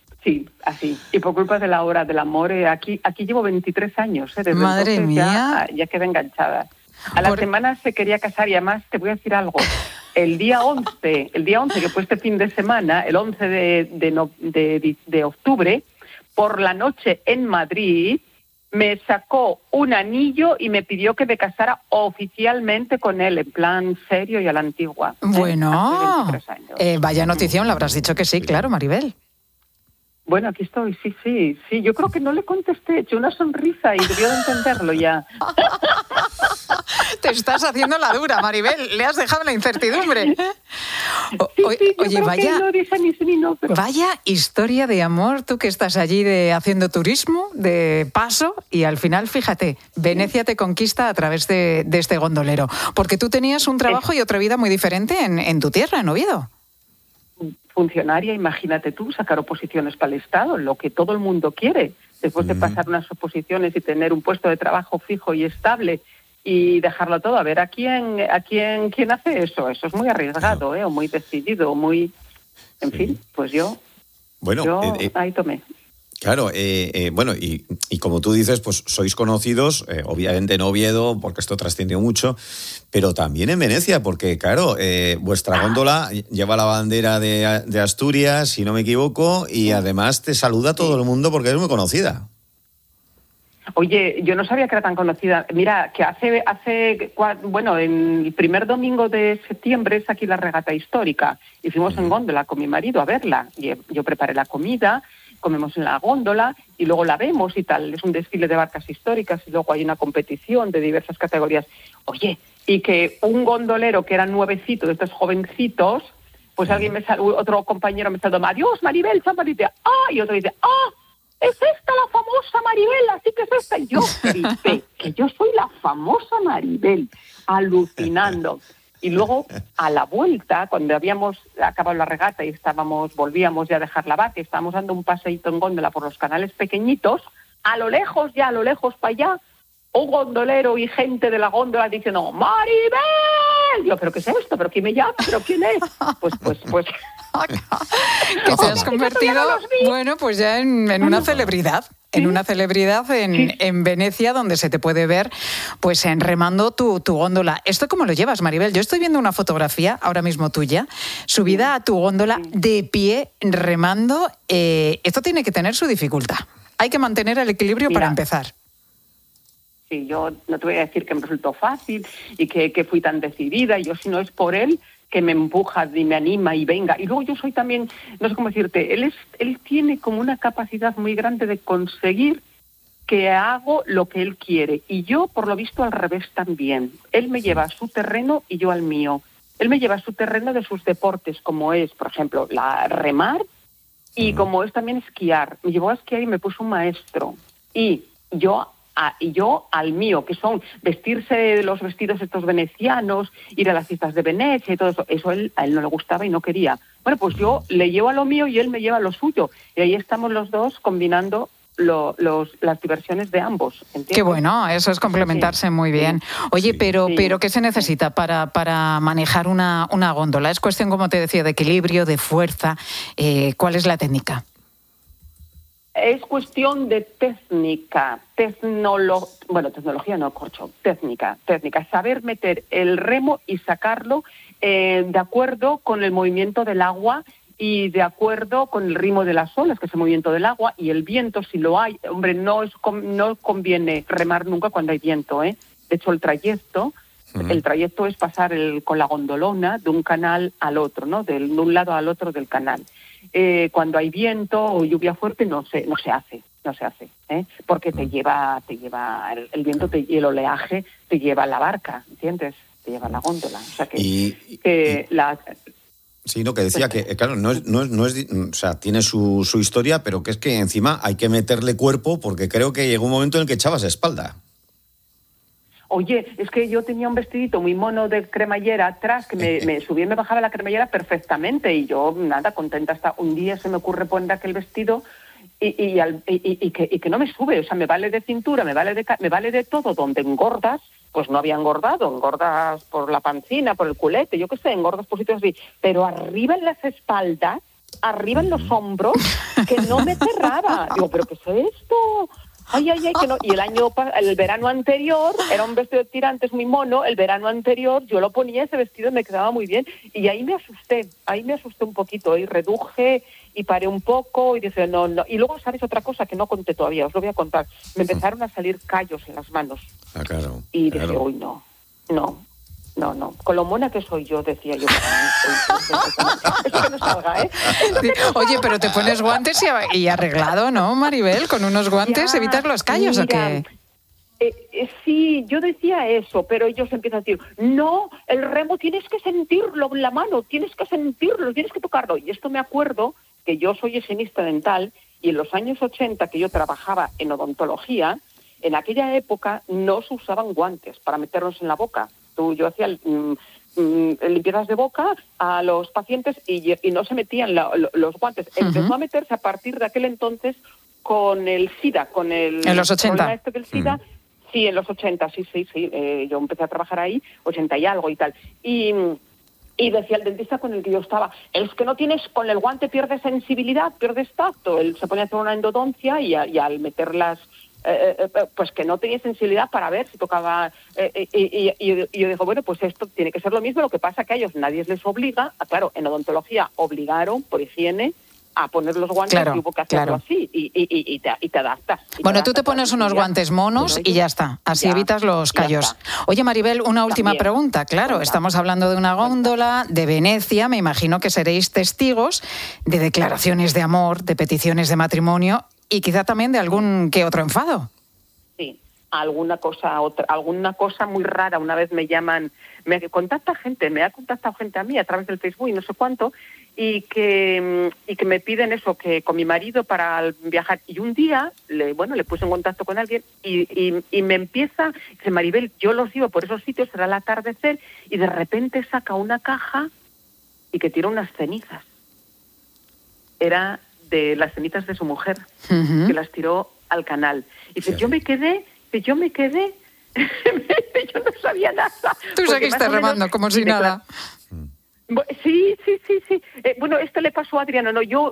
culpa de la hora del amore, aquí llevo 23 años, desde Madre entonces mía. ya quedé enganchada. A la semana se quería casar y además te voy a decir algo. El día 11, que fue este fin de semana, el 11 de octubre, por la noche en Madrid, me sacó un anillo y me pidió que me casara oficialmente con él, en plan serio y a la antigua. Bueno, vaya notición, le habrás dicho que sí, claro, Maribel. Bueno, aquí estoy, sí. Yo creo que no le contesté, eché una sonrisa y debió de entenderlo ya. Te estás haciendo la dura, Maribel. Le has dejado la incertidumbre. Oye, vaya historia de amor, tú que estás allí haciendo turismo, de paso, y al final, fíjate, Venecia te conquista a través de este gondolero. Porque tú tenías un trabajo y otra vida muy diferente en tu tierra, en Oviedo. Funcionaria, imagínate tú, sacar oposiciones para el Estado, lo que todo el mundo quiere, después de pasar unas oposiciones y tener un puesto de trabajo fijo y estable y dejarlo todo. A ver, ¿a quién hace eso? Eso es muy arriesgado, o muy decidido, muy... En fin, pues yo ahí tomé. Claro, bueno, y como tú dices, pues sois conocidos, obviamente en Oviedo, porque esto trascendió mucho, pero también en Venecia, porque claro, vuestra góndola lleva la bandera de Asturias, si no me equivoco, y además te saluda todo el mundo porque eres muy conocida. Oye, yo no sabía que era tan conocida. Mira, que en el primer domingo de septiembre es aquí la regata histórica, y fuimos en góndola con mi marido a verla. Yo preparé la comida, comemos en la góndola y luego la vemos y tal. Es un desfile de barcas históricas y luego hay una competición de diversas categorías. Oye, y que un gondolero que era nuevecito, de estos jovencitos, pues otro compañero me saludó, adiós Maribel, chaparita. Y otro dice, es esta la famosa Maribel, así que es esta. Y yo grité que yo soy la famosa Maribel, alucinando. Y luego, a la vuelta, cuando habíamos acabado la regata y volvíamos ya a dejar la barca y estábamos dando un paseíto en góndola por los canales pequeñitos, a lo lejos para allá, un gondolero y gente de la góndola diciendo, ¡Maribel! Yo, ¿pero qué es esto? ¿Pero quién me llama? ¿Pero quién es? Pues... que te has convertido, bueno, pues ya en una celebridad. En una celebridad en Venecia, donde se te puede ver pues remando tu góndola. ¿Esto cómo lo llevas, Maribel? Yo estoy viendo una fotografía ahora mismo tuya, subida a tu góndola de pie, remando. Esto tiene que tener su dificultad. Hay que mantener el equilibrio para empezar. Sí, yo no te voy a decir que me resultó fácil y que fui tan decidida. Yo, si no es por él, que me empuja y me anima y venga. Y luego yo soy también, no sé cómo decirte, él tiene como una capacidad muy grande de conseguir que hago lo que él quiere. Y yo, por lo visto, al revés también. Él me lleva a su terreno y yo al mío. Él me lleva a su terreno de sus deportes, como es, por ejemplo, remar y como es también esquiar. Me llevó a esquiar y me puso un maestro. Y yo al mío, que son vestirse de los vestidos estos venecianos, ir a las fiestas de Venecia y todo eso. Eso a él no le gustaba y no quería. Bueno, pues yo le llevo a lo mío y él me lleva a lo suyo. Y ahí estamos los dos combinando las diversiones de ambos. ¿Entiendes? Qué bueno, eso es complementarse muy bien. Oye, pero ¿qué se necesita para manejar una góndola? Es cuestión, como te decía, de equilibrio, de fuerza. ¿Cuál es la técnica? Es cuestión de técnica, tecnología no, corcho, técnica, saber meter el remo y sacarlo de acuerdo con el movimiento del agua y de acuerdo con el ritmo de las olas, que es el movimiento del agua, y el viento, si lo hay. Hombre, no conviene remar nunca cuando hay viento, ¿eh? De hecho, el trayecto es pasar con la gondolona de un canal al otro, ¿no? De un lado al otro del canal. Cuando hay viento o lluvia fuerte no se hace, porque te lleva el viento y el oleaje te lleva la barca, ¿entiendes? Te lleva la góndola. O sea que Sí, no, que decía que, claro, no es, o sea, tiene su historia, pero que es que encima hay que meterle cuerpo, porque creo que llegó un momento en el que echabas espalda. Oye, es que yo tenía un vestidito muy mono de cremallera atrás, que me subía y me bajaba la cremallera perfectamente, y yo, nada, contenta. Hasta un día se me ocurre poner aquel vestido y que no me sube. O sea, me vale de cintura, me vale de todo. Donde engordas, pues no había engordado. Engordas por la pancina, por el culete, yo qué sé, engordas por sitios así. Pero arriba en las espaldas, arriba en los hombros, que no me cerraba. Digo, ¿pero qué es esto? Ay, que no. Y el verano anterior, era un vestido de tirantes muy mono, el verano anterior yo lo ponía, ese vestido me quedaba muy bien, y ahí me asusté un poquito, y reduje, y paré un poco, y dije, no. Y luego, ¿sabes otra cosa que no conté todavía? Os lo voy a contar. Me empezaron a salir callos en las manos. Claro. Y dije, uy, no. No, con lo mona que soy yo, decía yo. Eso que no salga, ¿eh? Oye, pero te pones guantes y arreglado, ¿no, Maribel? Con unos guantes evitas los callos, ¿o qué? Sí, yo decía eso, pero ellos empiezan a decir, no, el remo tienes que sentirlo en la mano, tienes que sentirlo, tienes que tocarlo. Y esto me acuerdo que yo soy higienista dental y en los años 80 que yo trabajaba en odontología, en aquella época no se usaban guantes para meterlos en la boca. Yo hacía limpiezas de boca a los pacientes y no se metían los guantes. Empezó a meterse a partir de aquel entonces con el SIDA, en los 80. Este del SIDA. Sí, en los 80, sí. Yo empecé a trabajar ahí, 80 y algo y tal. Y decía el dentista con el que yo estaba, es que no tienes, con el guante pierdes sensibilidad, pierdes tacto. Él se ponía a hacer una endodoncia y al meterlas, pues que no tenía sensibilidad para ver si tocaba. Y yo digo, bueno, pues esto tiene que ser lo mismo, lo que pasa que a ellos nadie les obliga, claro, en odontología obligaron por higiene a poner los guantes y hubo que hacerlo así y te adaptas. Bueno, tú te pones unos guantes monos y ya está, así evitas los callos. Oye, Maribel, una última pregunta. Claro, estamos hablando de una góndola, de Venecia, me imagino que seréis testigos de declaraciones de amor, de peticiones de matrimonio y quizá también de algún que otro enfado. Sí, alguna cosa muy rara. Una vez me ha contactado gente a mí a través del Facebook y no sé cuánto, y que me piden eso, que con mi marido para viajar. Y un día, le puse en contacto con alguien y me empieza, dice, Maribel, yo los llevo por esos sitios, será el atardecer, y de repente saca una caja y que tira unas cenizas. Era de las cenizas de su mujer, que las tiró al canal. Y dice, yo me quedé, yo no sabía nada. Tú seguiste remando como si nada. Sí. Bueno, esto le pasó a Adriano. No, yo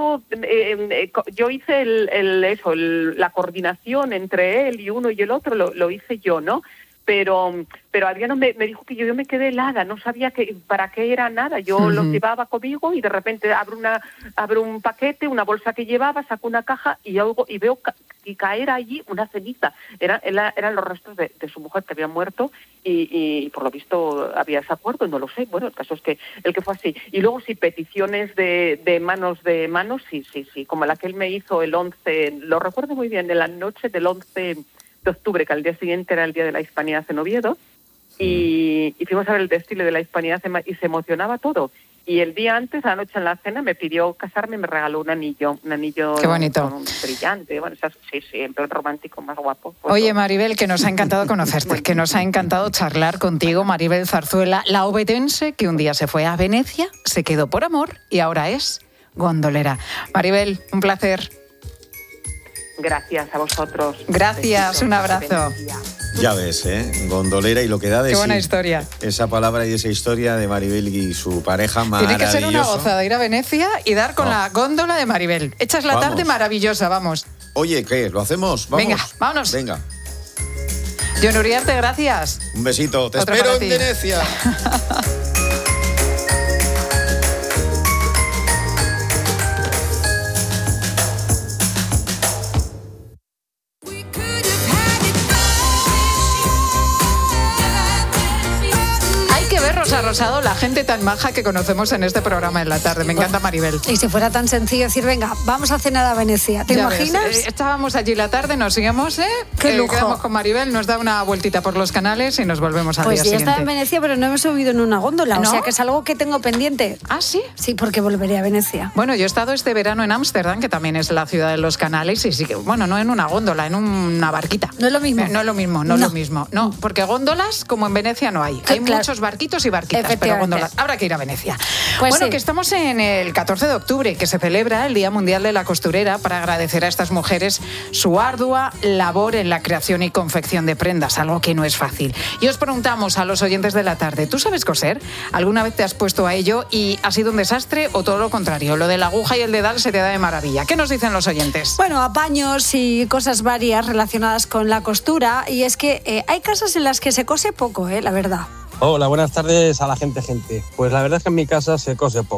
hice la coordinación entre él y uno y el otro, lo hice yo, ¿no? Pero Adriano me dijo que yo me quedé helada, no sabía para qué era nada. Yo los llevaba conmigo y de repente abro un paquete, una bolsa que llevaba, saco una caja y veo caer allí una ceniza. Eran los restos de su mujer que había muerto y por lo visto había ese acuerdo, no lo sé. Bueno, el caso es que el que fue así. Y luego sí, peticiones de manos, sí, como la que él me hizo el 11, lo recuerdo muy bien, en la noche del 11 de octubre, que al día siguiente era el Día de la Hispanidad en Oviedo, y fuimos a ver el desfile de la Hispanidad y se emocionaba todo. Y el día antes, la noche en la cena, me pidió casarme y me regaló un anillo. Qué bonito. Brillante, bueno, sí, en plan romántico, más guapo. Oye, Maribel, que nos ha encantado conocerte, que nos ha encantado charlar contigo, Maribel Zarzuela, la obetense que un día se fue a Venecia, se quedó por amor y ahora es gondolera. Maribel, un placer. Gracias a vosotros. Gracias, un abrazo. Ya ves, gondolera y lo que da de sí. Qué buena historia. Esa palabra y esa historia de Maribel y su pareja, maravilloso. Tiene que ser una gozada ir a Venecia y dar con la góndola de Maribel. Echas la tarde maravillosa, vamos. Oye, ¿qué? ¿Lo hacemos? ¿Vamos? Venga, vámonos. Venga. Jon Uriarte, gracias. Un besito. Te espero en Venecia. Rosa Rosado, la gente tan maja que conocemos en este programa en la tarde. Me encanta, Maribel. Y si fuera tan sencillo decir, venga, vamos a cenar a Venecia. ¿Te imaginas? Estábamos allí la tarde, nos íbamos, Qué lujo. Quedamos con Maribel, nos da una vueltita por los canales y nos volvemos al día siguiente. Pues ya estaba en Venecia, pero no me he subido en una góndola, ¿no? O sea que es algo que tengo pendiente. ¿Ah, sí? Sí, porque volveré a Venecia. Bueno, yo he estado este verano en Ámsterdam, que también es la ciudad de los canales, y sí que, bueno, no en una góndola, en una barquita. No es lo mismo. No es lo mismo. No, porque góndolas, como en Venecia, no hay. Hay muchos barquitos y barquitas, pero góndolas. Habrá que ir a Venecia. Pues bueno, que estamos en el 14 de octubre, que se celebra el Día Mundial de la Costurera, para agradecer a estas mujeres su ardua labor en la creación y confección de prendas, algo que no es fácil. Y os preguntamos a los oyentes de la tarde, ¿tú sabes coser? ¿Alguna vez te has puesto a ello y ha sido un desastre o todo lo contrario? Lo de la aguja y el dedal se te da de maravilla. ¿Qué nos dicen los oyentes? Bueno, apaños y cosas varias relacionadas con la costura, y es que hay casas en las que se cose poco, la verdad. Hola, buenas tardes a la gente. Pues la verdad es que en mi casa se cose poco.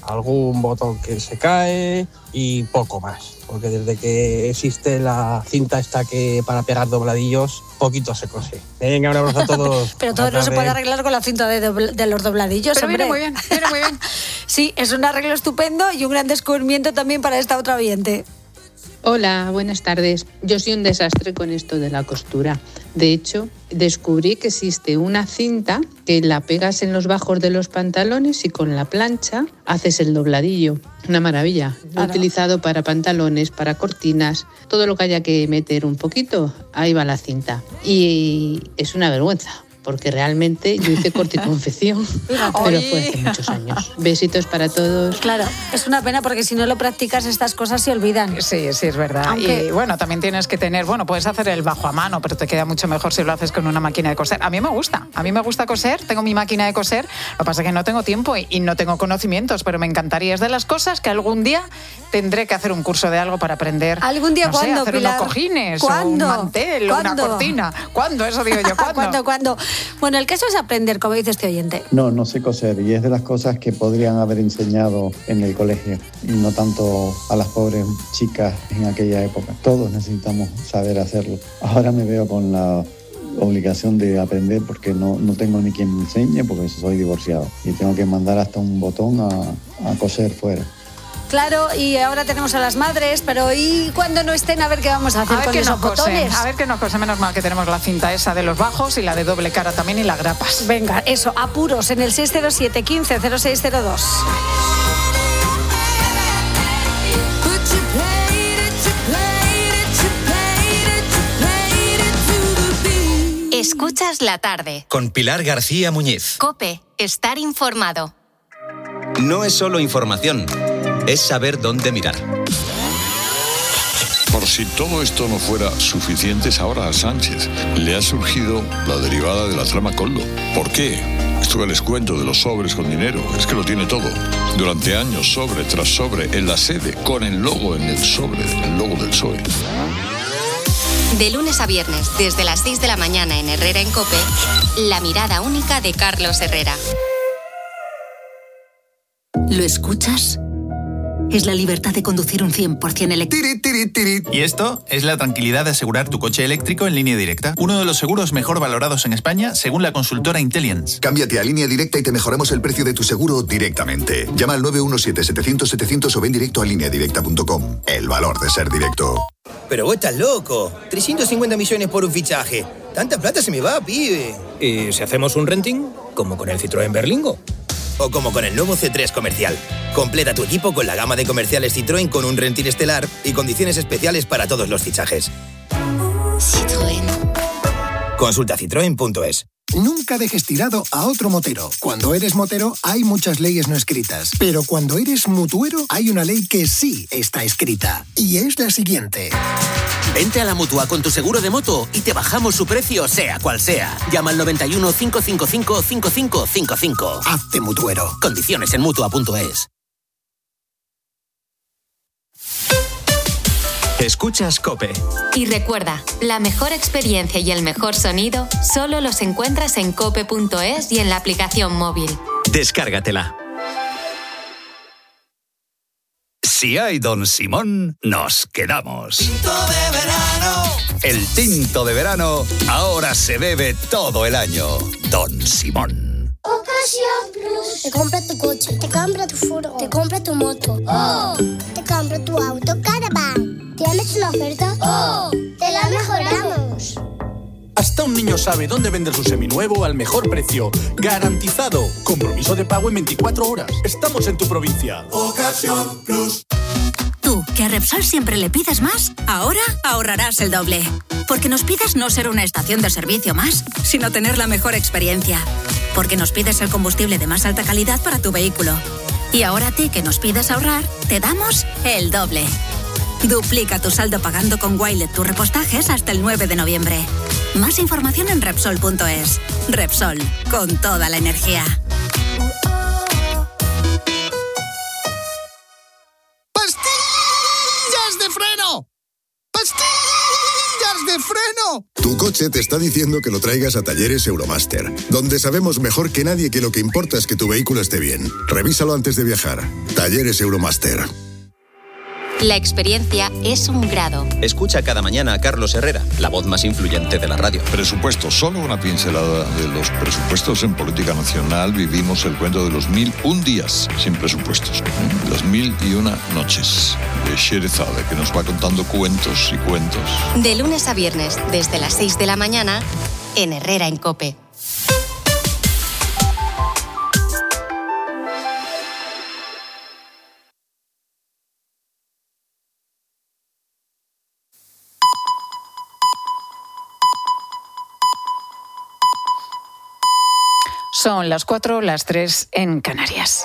algún botón que se cae y poco más. Porque desde que existe la cinta esta que para pegar dobladillos, poquito se cose. Venga, un abrazo a todos. Pero todo no se puede arreglar con la cinta de los dobladillos. Pero hombre. viene muy bien, viene muy bien. Sí, es un arreglo estupendo y un gran descubrimiento también para esta otra oyente. Hola, buenas tardes. Yo soy un desastre con esto de la costura. De hecho, descubrí que existe una cinta que la pegas en los bajos de los pantalones y con la plancha haces el dobladillo. Una maravilla. Lo he utilizado para pantalones, para cortinas, todo lo que haya que meter un poquito, ahí va la cinta. Y es una vergüenza, porque realmente yo hice corte y confección, pero fue hace muchos años. Besitos para todos. Claro, es una pena porque si no lo practicas estas cosas se olvidan. Sí, sí, es verdad. Aunque... Y bueno, también tienes que tener, puedes hacer el bajo a mano, pero te queda mucho mejor si lo haces con una máquina de coser. A mí me gusta coser, tengo mi máquina de coser, lo que pasa es que no tengo tiempo y no tengo conocimientos, pero me encantaría. Es de las cosas que algún día tendré que hacer un curso de algo para aprender. ¿Algún día cuándo, hacer Pilar? unos cojines, ¿Cuándo? o un mantel, o una cortina. ¿Cuándo? Eso digo yo, ¿cuándo? ¿Cuándo? Bueno, el caso es aprender, como dice este oyente. No sé coser y es de las cosas que podrían haber enseñado en el colegio y no tanto a las pobres chicas en aquella época. Todos necesitamos saber hacerlo. Ahora me veo con la obligación de aprender porque no tengo ni quien me enseñe porque soy divorciado y tengo que mandar hasta un botón a coser fuera. Claro, y ahora tenemos a las madres, pero ¿y cuando no estén? A ver qué vamos a hacer con esos botones. A ver qué nos cose, menos mal que tenemos la cinta esa de los bajos y la de doble cara también y las grapas. Venga, eso, apuros en el 607 15 0602. Escuchas la tarde. Con Pilar García Muñiz. COPE, estar informado. No es solo información, es saber dónde mirar. Por si todo esto no fuera suficiente, ahora a Sánchez le ha surgido la derivada de la trama Coldo. ¿Por qué? Esto que les cuento de los sobres con dinero, es que lo tiene todo. Durante años, sobre tras sobre, en la sede, con el logo en el sobre, el logo del PSOE. De lunes a viernes, desde las 6 de la mañana en Herrera en COPE, la mirada única de Carlos Herrera. ¿Lo escuchas? Es la libertad de conducir un 100% eléctrico. Y esto es la tranquilidad de asegurar tu coche eléctrico en Línea Directa. Uno de los seguros mejor valorados en España, según la consultora Intelliance. Cámbiate a Línea Directa y te mejoramos el precio de tu seguro directamente. Llama al 917-700-700 o ven directo a lineadirecta.com. El valor de ser directo. Pero vos estás loco. 350 millones por un fichaje. Tanta plata se me va, pibe. ¿Y si hacemos un renting? Como con el Citroën Berlingo. O como con el nuevo C3 Comercial. Completa tu equipo con la gama de comerciales Citroën con un renting estelar y condiciones especiales para todos los fichajes. Citroën. Consulta citroen.es. Nunca dejes tirado a otro motero. Cuando eres motero hay muchas leyes no escritas, pero cuando eres mutuero hay una ley que sí está escrita, y es la siguiente. Vente a la Mutua con tu seguro de moto y te bajamos su precio sea cual sea. Llama al 91 555 5555. Hazte mutuero. Condiciones en Mutua.es. Escuchas COPE. Y recuerda, la mejor experiencia y el mejor sonido solo los encuentras en cope.es y en la aplicación móvil. Descárgatela. Si hay Don Simón, nos quedamos. Tinto de verano. El tinto de verano ahora se bebe todo el año. Don Simón. Ocasión Plus. Te compra tu coche, te compra tu furgo, te compra tu moto. ¡Oh! Te compra tu auto Caravan. ¿Tienes una oferta? ¡Oh! ¡Te la mejoramos! Hasta un niño sabe dónde vender su seminuevo al mejor precio. ¡Garantizado! Compromiso de pago en 24 horas. Estamos en tu provincia. Ocasión Plus. Tú, que a Repsol siempre le pides más, ahora ahorrarás el doble. Porque nos pides no ser una estación de servicio más, sino tener la mejor experiencia. Porque nos pides el combustible de más alta calidad para tu vehículo. Y ahora a ti, que nos pides ahorrar, te damos el doble. Duplica tu saldo pagando con Wilet tus repostajes hasta el 9 de noviembre. Más información en Repsol.es. Repsol, con toda la energía. ¡Pastillas de freno! ¡Pastillas de freno! Tu coche te está diciendo que lo traigas a Talleres Euromaster, donde sabemos mejor que nadie que lo que importa es que tu vehículo esté bien. Revísalo antes de viajar. Talleres Euromaster. La experiencia es un grado. Escucha cada mañana a Carlos Herrera, la voz más influyente de la radio. Presupuesto, solo una pincelada de los presupuestos en política nacional. Vivimos el cuento de los 1001 días sin presupuestos. Las 1001 noches de Sherezade, que nos va contando cuentos y cuentos. De lunes a viernes, desde las 6 de la mañana, en Herrera en COPE. Son las 4, las 3 en Canarias.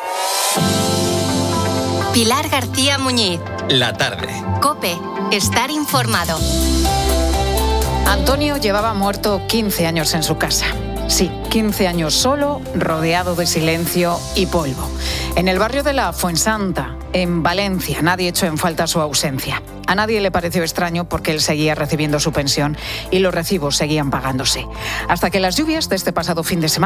Pilar García Muñiz. La tarde. COPE. Estar informado. Antonio llevaba muerto 15 años en su casa. Sí, 15 años solo, rodeado de silencio y polvo. En el barrio de la Fuensanta, en Valencia, nadie echó en falta su ausencia. A nadie le pareció extraño porque él seguía recibiendo su pensión y los recibos seguían pagándose. Hasta que las lluvias de este pasado fin de semana